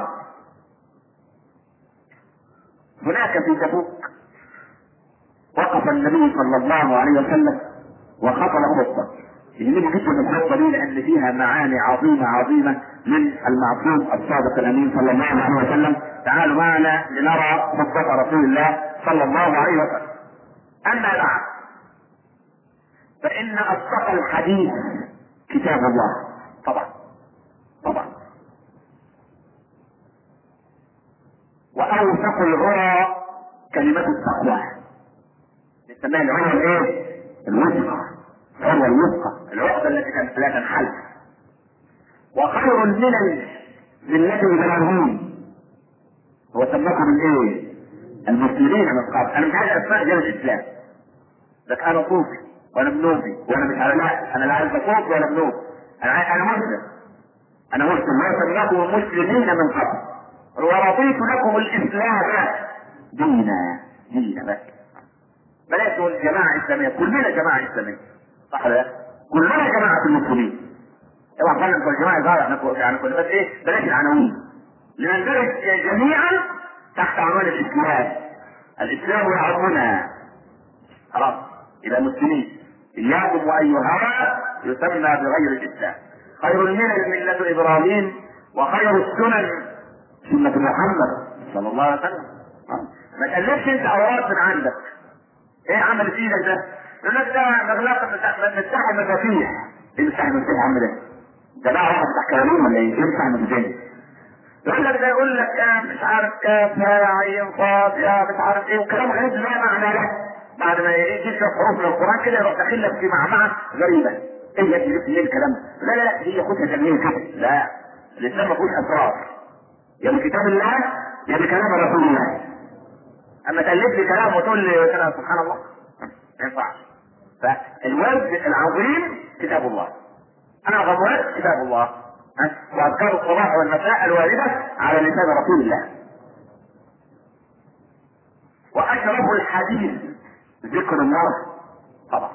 هناك في تبوك وقف النبي صلى الله عليه وسلم وخطب خطبه. يهمني جدا الخطبه دي لان فيها معاني عظيمه من المعصوم الصادق الامين صلى الله عليه وسلم. تعالوا معنا لنرى خطبه رسول الله صلى الله عليه وسلم. اما بعد فان اصدق الحديث كتاب الله. طبعا واوثق العرى كلمه التقوى. نسميها العروة الايه؟ الوثقى. العروة الوثقى، العقدة التي لا تنحل. وخير الملل ملة ابراهيم. هو سماكم الايه؟ المسلمين من قبل. انا مش عايز اسماء غير الاسلام. لك انا صوفي وانا منوفي وانا مش على لا، انا لا عايز صوفي ولا منوفي. انا مسلم. هو سماكم المسلمين من قبل ورضيت لكم الاسلام دينا بس. بلاش تقول جماعة إسلامية، كلنا جماعة إسلامية، صح ولا لا؟ كلنا جماعة المسلمين. طبعا قلنا نقول جماعة ظاهرة يعني كل بس إيه؟ بلاش العناوين. لنندرج جميعا تحت عنوان الإسلام. الإسلام يعظمنا. خلاص، إلى مسلمين. إياكم وأي هوى يسمى بغير الإسلام. خير الملل ملة إبراهيم وخير السنن سنة محمد صلى الله عليه وسلم. ما تألفش انت اوراد من عندك. ايه عمل في ايدك ده؟ يقول لك ده مغلاق مفتاح المفاتيح. ايه مفتاح المفاتيح يا عم ده؟ ده بقى واحد بتاع كلام ولا ايه؟ ايه مفتاح المفاتيح؟ يقول لك ده يقول لك مش عارف كاف يا عين صاد يا مش عارف ايه وكلام غريب لا معنى له. بعد ما يجي حروف من القران كده يروح داخل لك في معمعه غريبه. ايه يا ابني ليه الكلام ده؟ لا لا هي خدها تنميه كده. لا الاسلام ما فيهوش اسرار. يا بكتاب الله يا بكلام رسول الله. اما تالف لي كلام وتقول لي كلام سبحان الله ما ينفعش. فالورد العظيم كتاب الله. اعظم ورد كتاب الله. واذكار الصباح والمساء الوارده على لسان رسول الله. واشرف الحديث ذكر الله طبعا.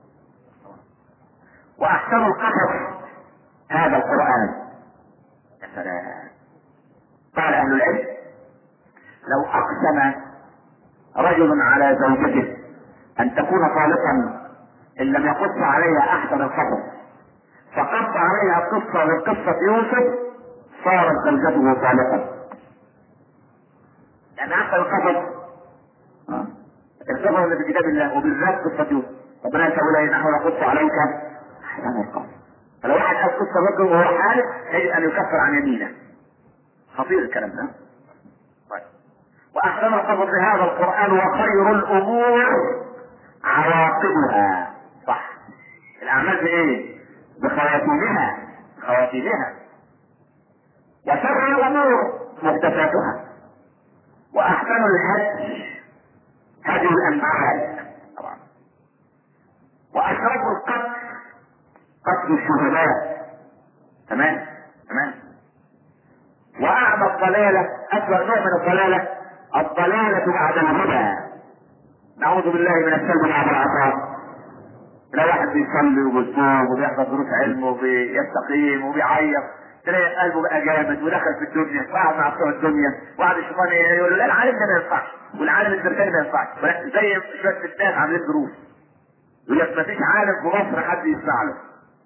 واحسن القصص هذا القران. يا سلام. قال اهل العلم لو اقسم رجل على زوجته ان تكون صادقا ان لم يقص عليها احسن القصص فقص عليها قصه من قصه يوسف صارت زوجته صادقا. يعني احسن القصص القصص اللي في كتاب الله وبالذات قصه يوسف ربنا يقول نحن نقص عليك احسن القصص. فلو واحد قال قصه رجل وهو حالف يجب ان يكفر عن يمينه. خطير الكلام ده. طيب. واحسن القصص هذا القران وخير الامور عواقبها. صح. الاعمال بايه؟ بخواتيمها. خواتيمها. وشر الامور محدثاتها. واحسن الهدي هدي الانبياء طبعا. واشرف القتل قتل الشهداء. تمام تمام. واعمى الضلاله اسوأ نوع من الضلاله الضلاله بعد الهدى. نعوذ بالله من السلب بعد العطاء. لا واحد بيصلي وبيصوم وبيحضر دروس علم وبيستقيم وبيعيط تلاقي قلبه بقى جامد ودخل في الدنيا وقعد مع بتوع الدنيا وقعد الشيطان يقول له لا العالم ده ما ينفعش والعالم التركاني ما ينفعش. زي شويه ستات عاملين دروس يقول لك ما فيش عالم في مصر حد يسمع له.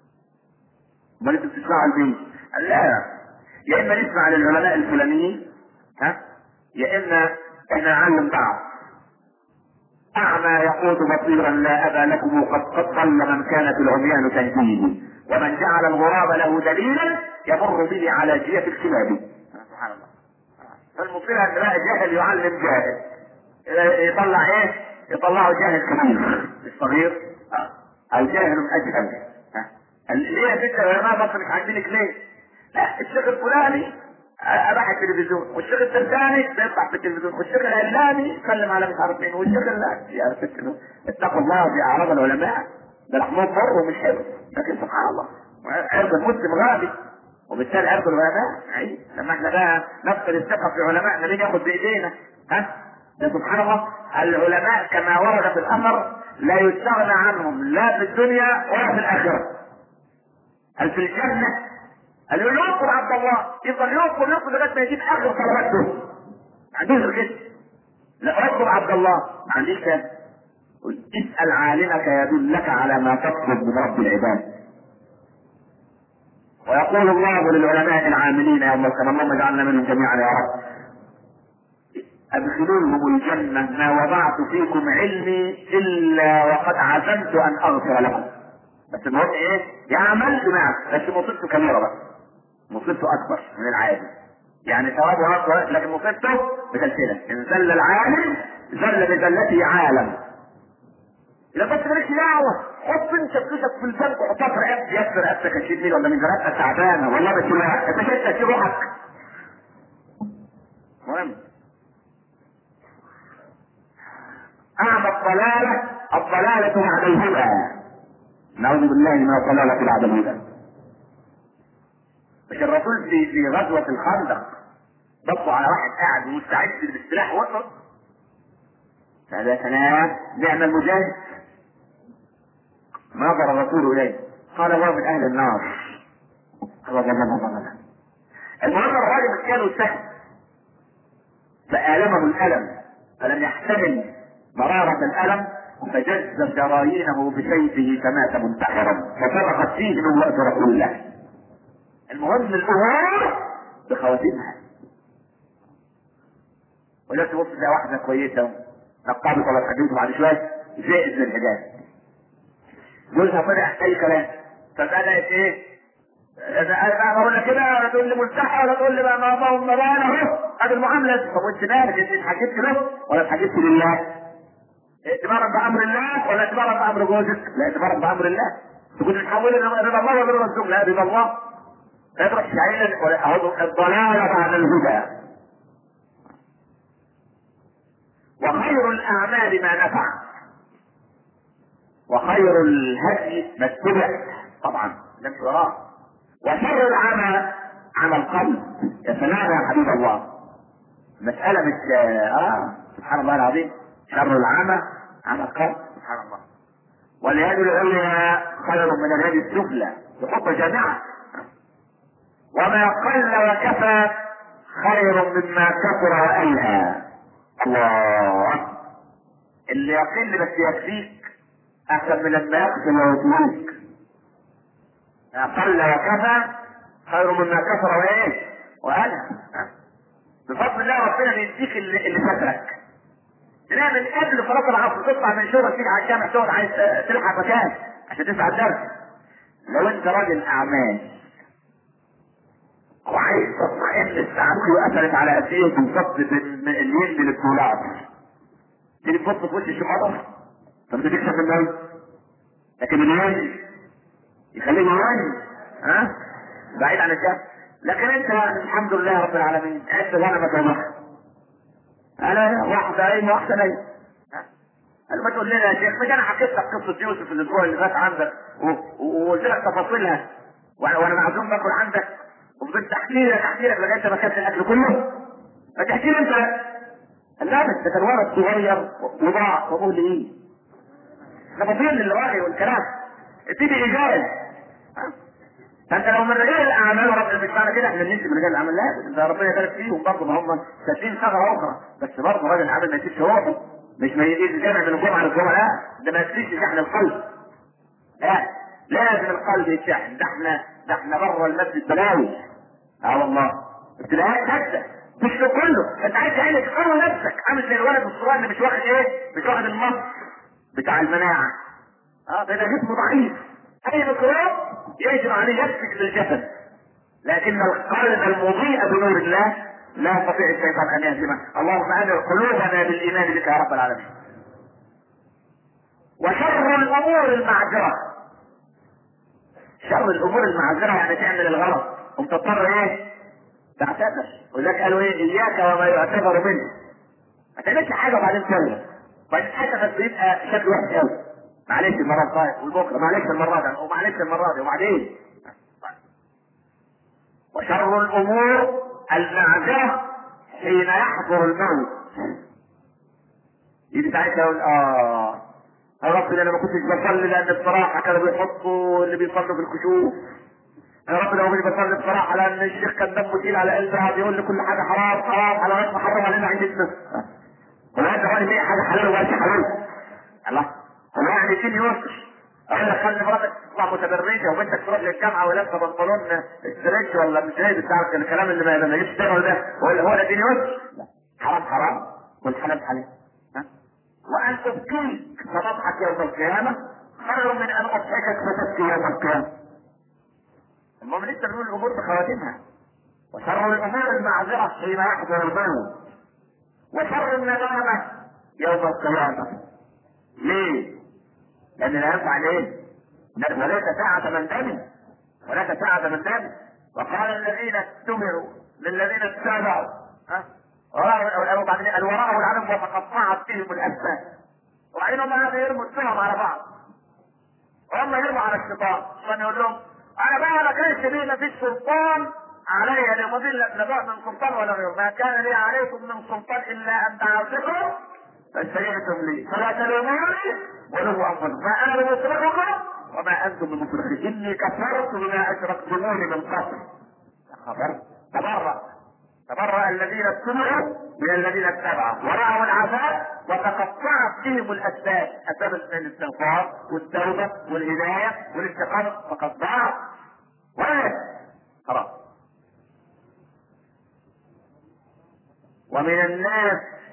امال انتوا بتسمعوا لمين؟ قال لا يا اما نسمع للعلماء الفلانيين يا اما احنا نعلم بعض. اعمى يقود بصيرا لا ابا لكم قد ضل من كانت العميان تهديه ومن جعل الغراب له دليلا يمر به على جية الكلاب. سبحان الله. فالمصير ان بقى جاهل يعلم جاهل يطلع ايه؟ يطلعه جاهل كبير الصغير الجاهل اجهل. ليه يا ست العلماء مصر مش عاجبينك ليه؟ لا الشيخ الفلاني اباح التلفزيون والشيخ التركاني بيطلع في التلفزيون والشيخ العلاني يتكلم على مش عارف مين والشيخ يا ست اتقوا الله في اعراض العلماء. ده لحمهم بر ومش حلو لكن سبحان الله عرض المسلم غالي وبالتالي عرض العلماء لما احنا بقى نفقد الثقه في علمائنا مين ياخد بايدينا؟ سبحان الله. العلماء كما ورد في الاثر لا يستغنى عنهم لا في الدنيا ولا في الاخره. هل في الجنه قال له ينقر عبد الله يفضل ينقر لغايه ما يجيب اخر صلواته ما عندوش كده. لا اطلب عبد الله ما عنديش كده. اسال عالمك يدلك على ما تطلب من رب العباد. ويقول الله للعلماء العاملين يوم القيامه اللهم اجعلنا منهم جميعا يا رب ادخلوهم الجنه ما وضعت فيكم علمي الا وقد عزمت ان اغفر لكم. بس المهم ايه؟ يعمل دماغ بس مصيبته كبيره بقى. مصيبته اكبر من العادي. يعني ثوابه اكبر لكن مصيبته بتلسله. ان زل العالم زل بزلته عالم. اذا كنت مالكش دعوه حط انت فلوسك في البنك وحطها في رقبتك يكسر رقبتك 20 ميل ولا من رقبتك تعبانه والله بس انت شايف في روحك. مهم. اعمى الضلاله بعد الهدى. نعوذ بالله من الضلاله بعد الهدى. مش الرسول في غزوه الخندق بصوا على واحد قاعد مستعد بالسلاح وسط هذا كلام نعم المجاهد. نظر الرسول اليه قال هو من اهل النار. المهم الراجل كانوا سهل فآلمه الألم فلم يحتمل مرارة الألم فجز شرايينه بسيفه فمات منتحرا فسبقت فيه من وقت رسول الله. المهم الأمور بخواتيمها ولا تبص تلاقي واحده كويسه نقابت ولا اتحجبت بعد شويه زائد من الحجاب، جوزها طلع اي كلام، فبدات ايه؟ انا بقول لك كده ولا تقول لي ملتحى ولا تقول لي بقى ما انا اهو ادي المعامله. طب وانت مالك؟ انت اتحجبت له ولا اتحجبت لله؟ اعتبارا بامر الله ولا اعتبارا بامر جوزك؟ لا، اعتبارا بامر الله. تكون تحول رضا الله ولا رضا الزوج؟ لا، رضا الله. اطرح شعيرا الضلال بعد الهدى. وخير الاعمال ما نفع، وخير الهدي ما اتبع، طبعا نمشي وراه. وشر العمى عمى القلب. يا سلام يا حبيب الله، مسألة مش سبحان الله العظيم. شر العمى عمى القلب، سبحان الله. واليد العليا خير من اليد السفلى، بحب جامعة. وما قل وكفى خير مما كثر وألهى. الله، اللي يقل بس يكفيك احسن من لما يقتل ويطلق. قل وكفى خير مما كثر وايه وألهى. بفضل الله ربنا بيديك اللي فاتك. تلاقي من قبل صلاة العصر تطلع من شغلك تيجي على الجامع تقعد عايز تلحق مكان عشان تسمع الدرس. لو انت راجل اعمال وعايز تطمئن الساعة وقفلت على قد ايه بالظبط الين للدولار، تيجي تبص في وش الشمال طب تكسب الناس، لكن الين يخليه يوين بعيد عن الشمس. لكن انت الحمد لله رب العالمين انت غنمك وضحك. انا واحده ايه واحده نايم. ما تقول لنا يا شيخ مش انا حكيت لك قصه يوسف الاسبوع اللي فات عندك وقلت لك تفاصيلها وانا معزوم باكل عندك وفضلت احكي لك لغايه ما كانت الاكل كله. ما تحكي لي انت. لا بس ده كان ولد صغير وضاع وابوه ليه؟ تفاصيل للراجل والكلام اديني اجابه. فانت لو من رجال الاعمال ورب مش معنى كده احنا نمشي من رجال الاعمال، لا ده ربنا يبارك فيهم برضه، ما هم سادين ثغره اخرى، بس برضه راجل العمل ما يسيبش روحه، مش ما يجيش الجامع من الجمعه للجمعه، لا ده ما يسيبش شحن القلب. لا لازم القلب يتشحن. ده احنا بره المسجد بلاوي. والله ابتلاءات هكذا مش كله. انت عايز عينك تقوي نفسك عامل زي الولد الصغير اللي مش واخد ايه؟ مش واخد المص بتاع المناعه. ده جسمه ضعيف، اي ميكروب يجب عليه يسفك للجسد، لكن القلب المضيء بنور الله لا يستطيع الشيطان ان يهزمه. اللهم انر قلوبنا بالايمان بك يا رب العالمين. وشر الامور المعذره. شر الامور المعذره يعني تعمل الغلط وتضطر ايه؟ تعتذر. ولذلك قالوا ايه؟ اياك وما يعتذر منه. ما تعملش حاجه وبعدين تغلط، وبعدين حتى بيبقى شكل وحش قوي. معلش المره الجايه والبكره معلش المره دي ومعلش المره دي وبعدين. وشر الامور المعذره حين يحضر الموت. يجي ساعتها يقول يا رب انا ما كنتش بصلي لان بصراحه كانوا بيحطوا اللي بيصلوا في الكشوف. يا رب لو كنت بصلي بصراحه لان الشيخ كان دمه تقيل على قلبه بيقول لي كل حاجه حرام حرام على وجه محرم علينا عندنا. هو انت قال لي حاجه حلال ولا حلال؟ الله هو يعني فين يوسف؟ اقول لك خلي مراتك تطلع متبرجه وبنتك تروح للجامعه ولابسه بنطلون ستريتش ولا مش زي بتاع الكلام اللي ما يجيش تشتغل ده، هو ده دين يوسف؟ حرام حرام والحلال حلال. وان تبكيك فتضحك يوم القيامه خير من ان اضحكك فتبكي يوم القيامه. المهم لسه بنقول الامور بخواتمها. وشر الامور المعذره حين يحضر الموت. وشر الندامه يوم القيامه. ليه؟ لان لا ينفع ليه؟ وليس ساعة من دم وليس ساعة من دم. وقال الذين استمروا للذين اتبعوا وبعدين الوراء والعالم وتقطعت فيهم الاسباب. وبعدين هم يرموا السهم على بعض وهم يرموا على الشيطان عشان يقول لهم انا بقى ما كانش لي ما فيش سلطان علي لمضل لا من سلطان ولا غير، ما كان لي عليكم من سلطان الا ان دعوتكم فاستجبتم لي فلا تلوموني ولو انفسكم ما انا بمصرخكم وما انتم بمصرخي اني كفرت بما اشركتموني من قبل. خبر تبرأ الذين اتبعوا من الذين اتبعوا ورأوا العذاب وتقطعت فيهم الاسباب، اسباب الاستغفار والتوبه والهدايه والاستقامه فقد ضاع ولا خلاص. ومن الناس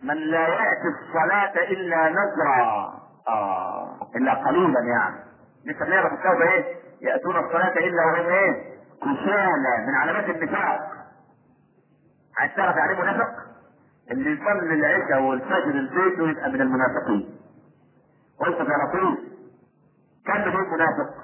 من لا يأتي الصلاة إلا نزرا، إلا قليلا يعني. نسميها في التوبة إيه؟ يأتون الصلاة إلا وهم إيه؟ كسالى، من علامات النفاق. عايز تعرف يعني منافق؟ اللي يصلي العشاء والفجر البيت ويبقى من المنافقين. قلت يا رسول كم من منافق؟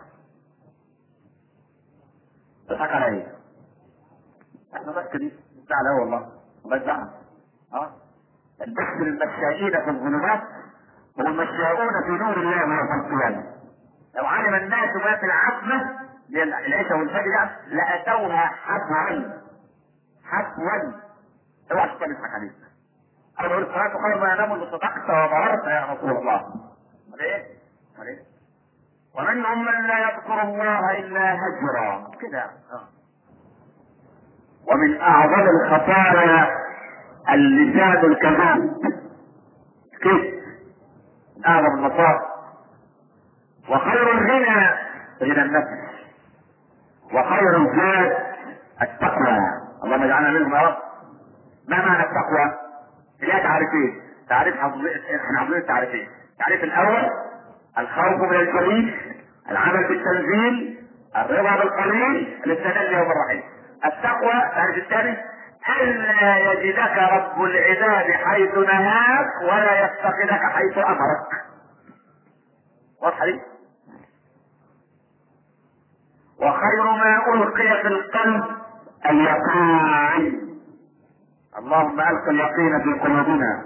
تضحك عليا. احنا بس دي بتاع لا والله بس بقى. البحث للمشائين في الظلمات والمشاؤون في نور الله يوم القيامة. لو علم الناس ما في العتمة العشاء والفجر لأتوها حفوا حفوا. اوعى تضحك عليك. انا بقول الصلاة خير ما ينام وصدقت وبررت يا رسول الله. ليه؟ ومنهم من لا يذكر الله الا هجرا كده. ومن اعظم الخطايا اللسان الكذاب، كيف اعظم المصائب. وخير الغنى غنى النفس، وخير الزاد التقوى. اللهم اجعلنا منهم يا رب. ما معنى التقوى؟ ليها تعريفين، تعريف احنا حافظين التعريفين. التعريف الاول الخوف من الجليل، العمل بالتنزيل، الرضا بالقليل، الاستدلال يوم الرحيل. التقوى التعريف الثاني الا يجدك رب العباد حيث نهاك ولا يفتقدك حيث امرك. واضحه دي؟ وخير ما القي في القلب اليقين. اللهم الق اليقين في قلوبنا.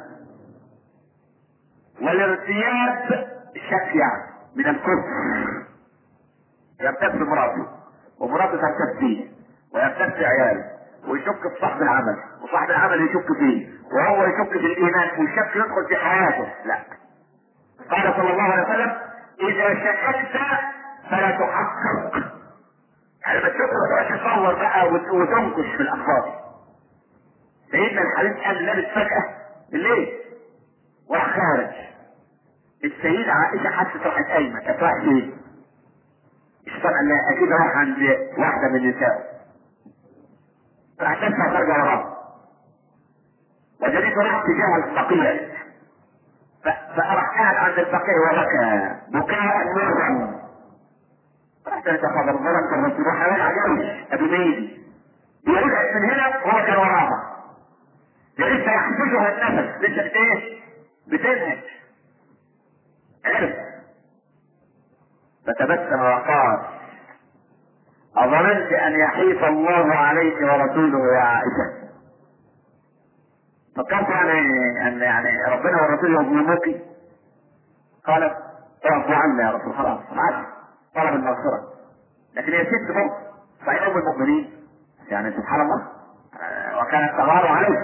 والارتياب شكيا من الكفر، يرتد مراته ومراته ترتد فيه ويرتد في عياله ويشك في صاحب العمل وصاحب العمل يشك فيه وهو يشك في الايمان والشك يدخل في حياته. لا، قال صلى الله عليه وسلم اذا شككت فلا تحقق. يعني ما تشك ما تصور بقى وتنكش في الاخبار. سيدنا الحبيب قال لابس فجأة بالليل وراح خارج. السيدة عائشة حست راحت قايمة، كانت رايحة فين؟ الشيطان قال لها اكيد راح عند واحدة من نسائه. راح تدفع خارجة وراه. وجدته راح تجاه البقيع. فراح قاعد عند البقيع وبكى بكاء مرا. راح تتخذ الظلم الرسول راح راجع جوش ابو ميدي. يرجع من هنا وهو كان وراها. لسه يحبسها النفس، لسه ايه؟ بتنهج. عرف فتبسم وقال اظننت ان يحيف الله عليك ورسوله يا عائشة؟ فكرت يعني ربنا ورسوله يظلموك؟ قالت اعفو عنا يا رسول خلاص عادي طلب المغفرة. لكن هي ست برضه صحيح ام المؤمنين يعني سبحان الله وكانت تغار عليه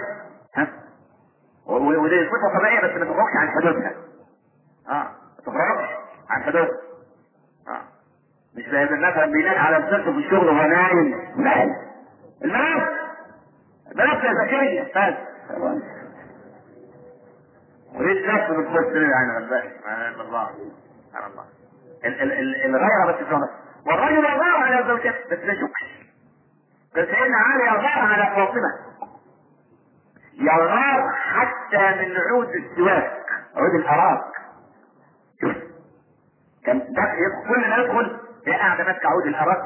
ودي صفة طبيعية بس ما تخرجش عن حدودها. ما تخرجش عن حدودها. مش زي مثلا بينام على مسلسل في الشغل وهو نايم. لا، الملف ذكية بس وليش نفسه بالفلسطيني يعني غلبان. سبحان الله سبحان الله. الغيرة بس شغلة. والرجل يغار على زوجته بس لا شكش. بس سيدنا علي يغار على فاطمة، يغار حتى من عود السواك، عود الأراك. كان كل ما يدخل هي قاعدة ماسكة عود الأراك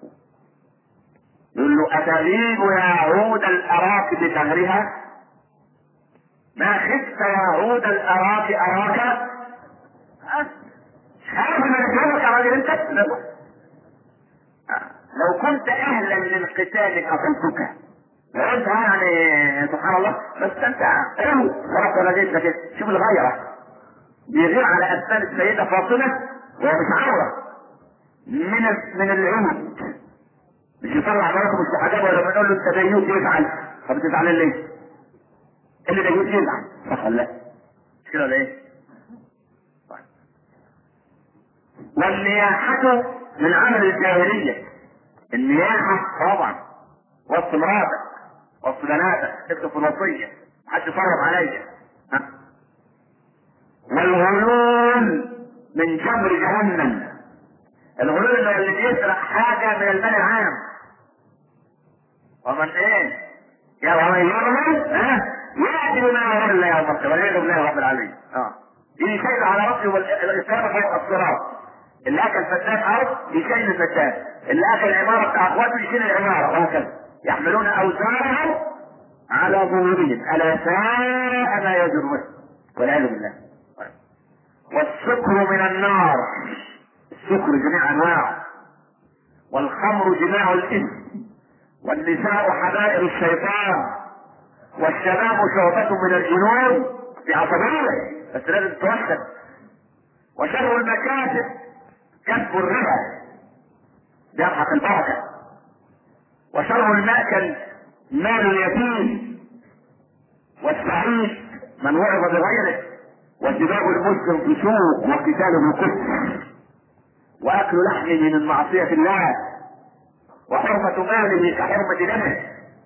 يقول له أتغيب يا عود الأراك بثغرها؟ ما خفت يا عود الأراك أراك؟ عارف ما نفهمك يا راجل انت؟ لو كنت أهلا للقتال قتلتك. لو انت يعني سبحان الله بس انت اهو خلاص ولا جيت لك. شوف الغيرة بيغير على أسنان السيدة فاطمة وهو مش عورة من العود. مش يطلع براكم الشهداء ولا بنقول له انت ديوث يزعل. طب تزعل ليه؟ اللي ديوث يزعل صح ولا لا؟ مش كده ولا ايه؟ طيب. والنياحة من عمل الجاهلية. النياحة طبعا وسط مراتك وسط بناتك تكتب في الوصية محدش يفرض عليا. والغلول من جمر جهنم. الغلول اللي بيسرق حاجة من المال العام. ومن ايه؟ يا ومن يغلل يأتي بما يرى الله يوم القيامة والعياذ بالله رب العالمين. يجي شايل على راسه والإسلام فوق الصراط. اللي أكل فتان أرض يشيل الفتان، اللي أكل عمارة بتاع أخواته يشيل العمارة، وهكذا. يحملون أوزارهم على ظهورهم، ألا ساء ما يزرون والعياذ بالله. والسكر من النار، السكر جميع أنواعه، والخمر جماع الإثم، والنساء حبائل الشيطان، والشباب شعبة من الجنون. دي عصبية بس لازم توحد. وشر المكاسب كسب الربا يمحق البركة. وشر المأكل مال اليتيم، والسعيد من وعظ بغيره، وسباب المسلم فسوق، وقتاله كفر، واكل لحمه من معصية الله، وحرمة ماله كحرمة دمه.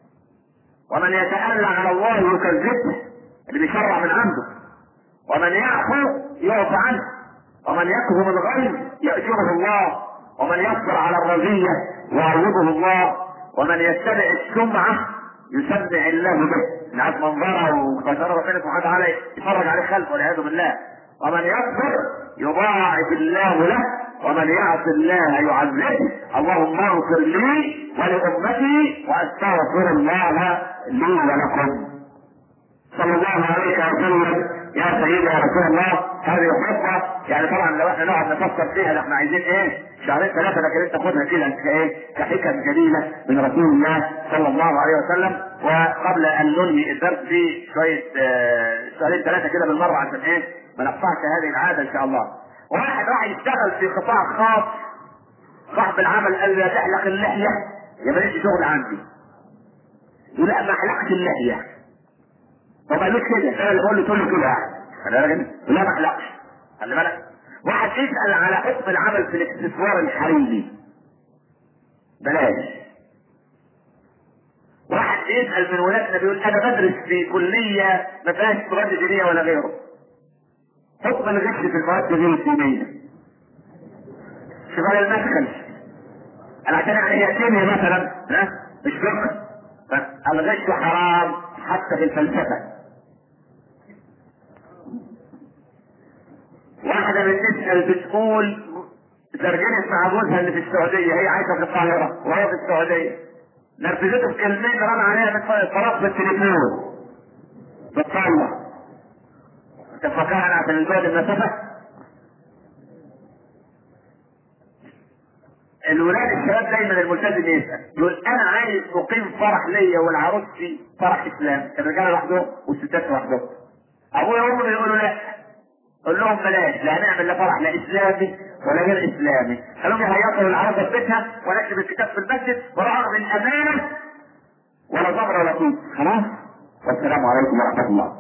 ومن يتألى على الله يكذبه، اللي بيشرع من عنده. ومن يعفو يعفى عنه، ومن يكظم الغيظ يأجره الله، ومن يصبر على الرزية يعوضه الله، ومن يتبع السمعة يسمع الله به. نعرف منظره وقدر ربنا سبحانه وتعالى يفرج عليه خلقه والعياذ بالله. ومن يصبر يضاعف الله له، ومن يعص الله يعذبه. اللهم اغفر لي ولأمتي واستغفر الله لي ولكم. صلى الله عليه وسلم. يا سيدي يا رسول الله، هذه خطة يعني طبعا لو احنا نقعد نفكر فيها ده احنا عايزين ايه شهرين ثلاثة، لكن انت خدها كده كايه كحكم جليلة من رسول الله صلى الله عليه وسلم. وقبل ان ننهي الدرس في شوية شهرين ثلاثة كده بالمرة عشان ايه ما نقطعش هذه العادة ان شاء الله. واحد راح يشتغل في قطاع خاص، صاحب العمل قال له تحلق اللحية يا بلاش شغل عندي. يقول لا ما حلقت اللحية. طب قالوش كده، انا اللي بقول له تقول له كده انا راجل لا ما احلقش. خلي بالك. واحد يسال على حكم العمل في الاكسسوار الحريمي بلاش. واحد يسال من ولادنا بيقول انا بدرس في كليه ما فيهاش مواد دينيه ولا غيره، حكم الغش في المواد غير الدينيه شغال المدخل. انا عشان يعني هي كيمياء مثلا مش فقه، فالغش حرام حتى في الفلسفه. واحدة بتسأل بتقول ترجمت مع جوزها اللي في السعودية، هي عايشة في القاهرة وهي في السعودية، نرفزته في كلمين رن عليها من طرف بالتليفون بتطلع. انت فكرنا عشان البعد المسافة. الولاد الشباب دايما الملتزم يسأل يقول انا عايز اقيم فرح ليا والعروسي فرح اسلام، الرجاله لوحدهم والستات لوحدهم. ابويا وامي يقولوا لا، قول لهم بلاش، لا هنعمل لا فرح لا اسلامي ولا غير اسلامي، خلوهم يهيصوا العروسه في بيتها ونكتب الكتاب في المسجد ورغم الامانه ولا ضمر ولا طيب. خلاص والسلام عليكم ورحمه الله.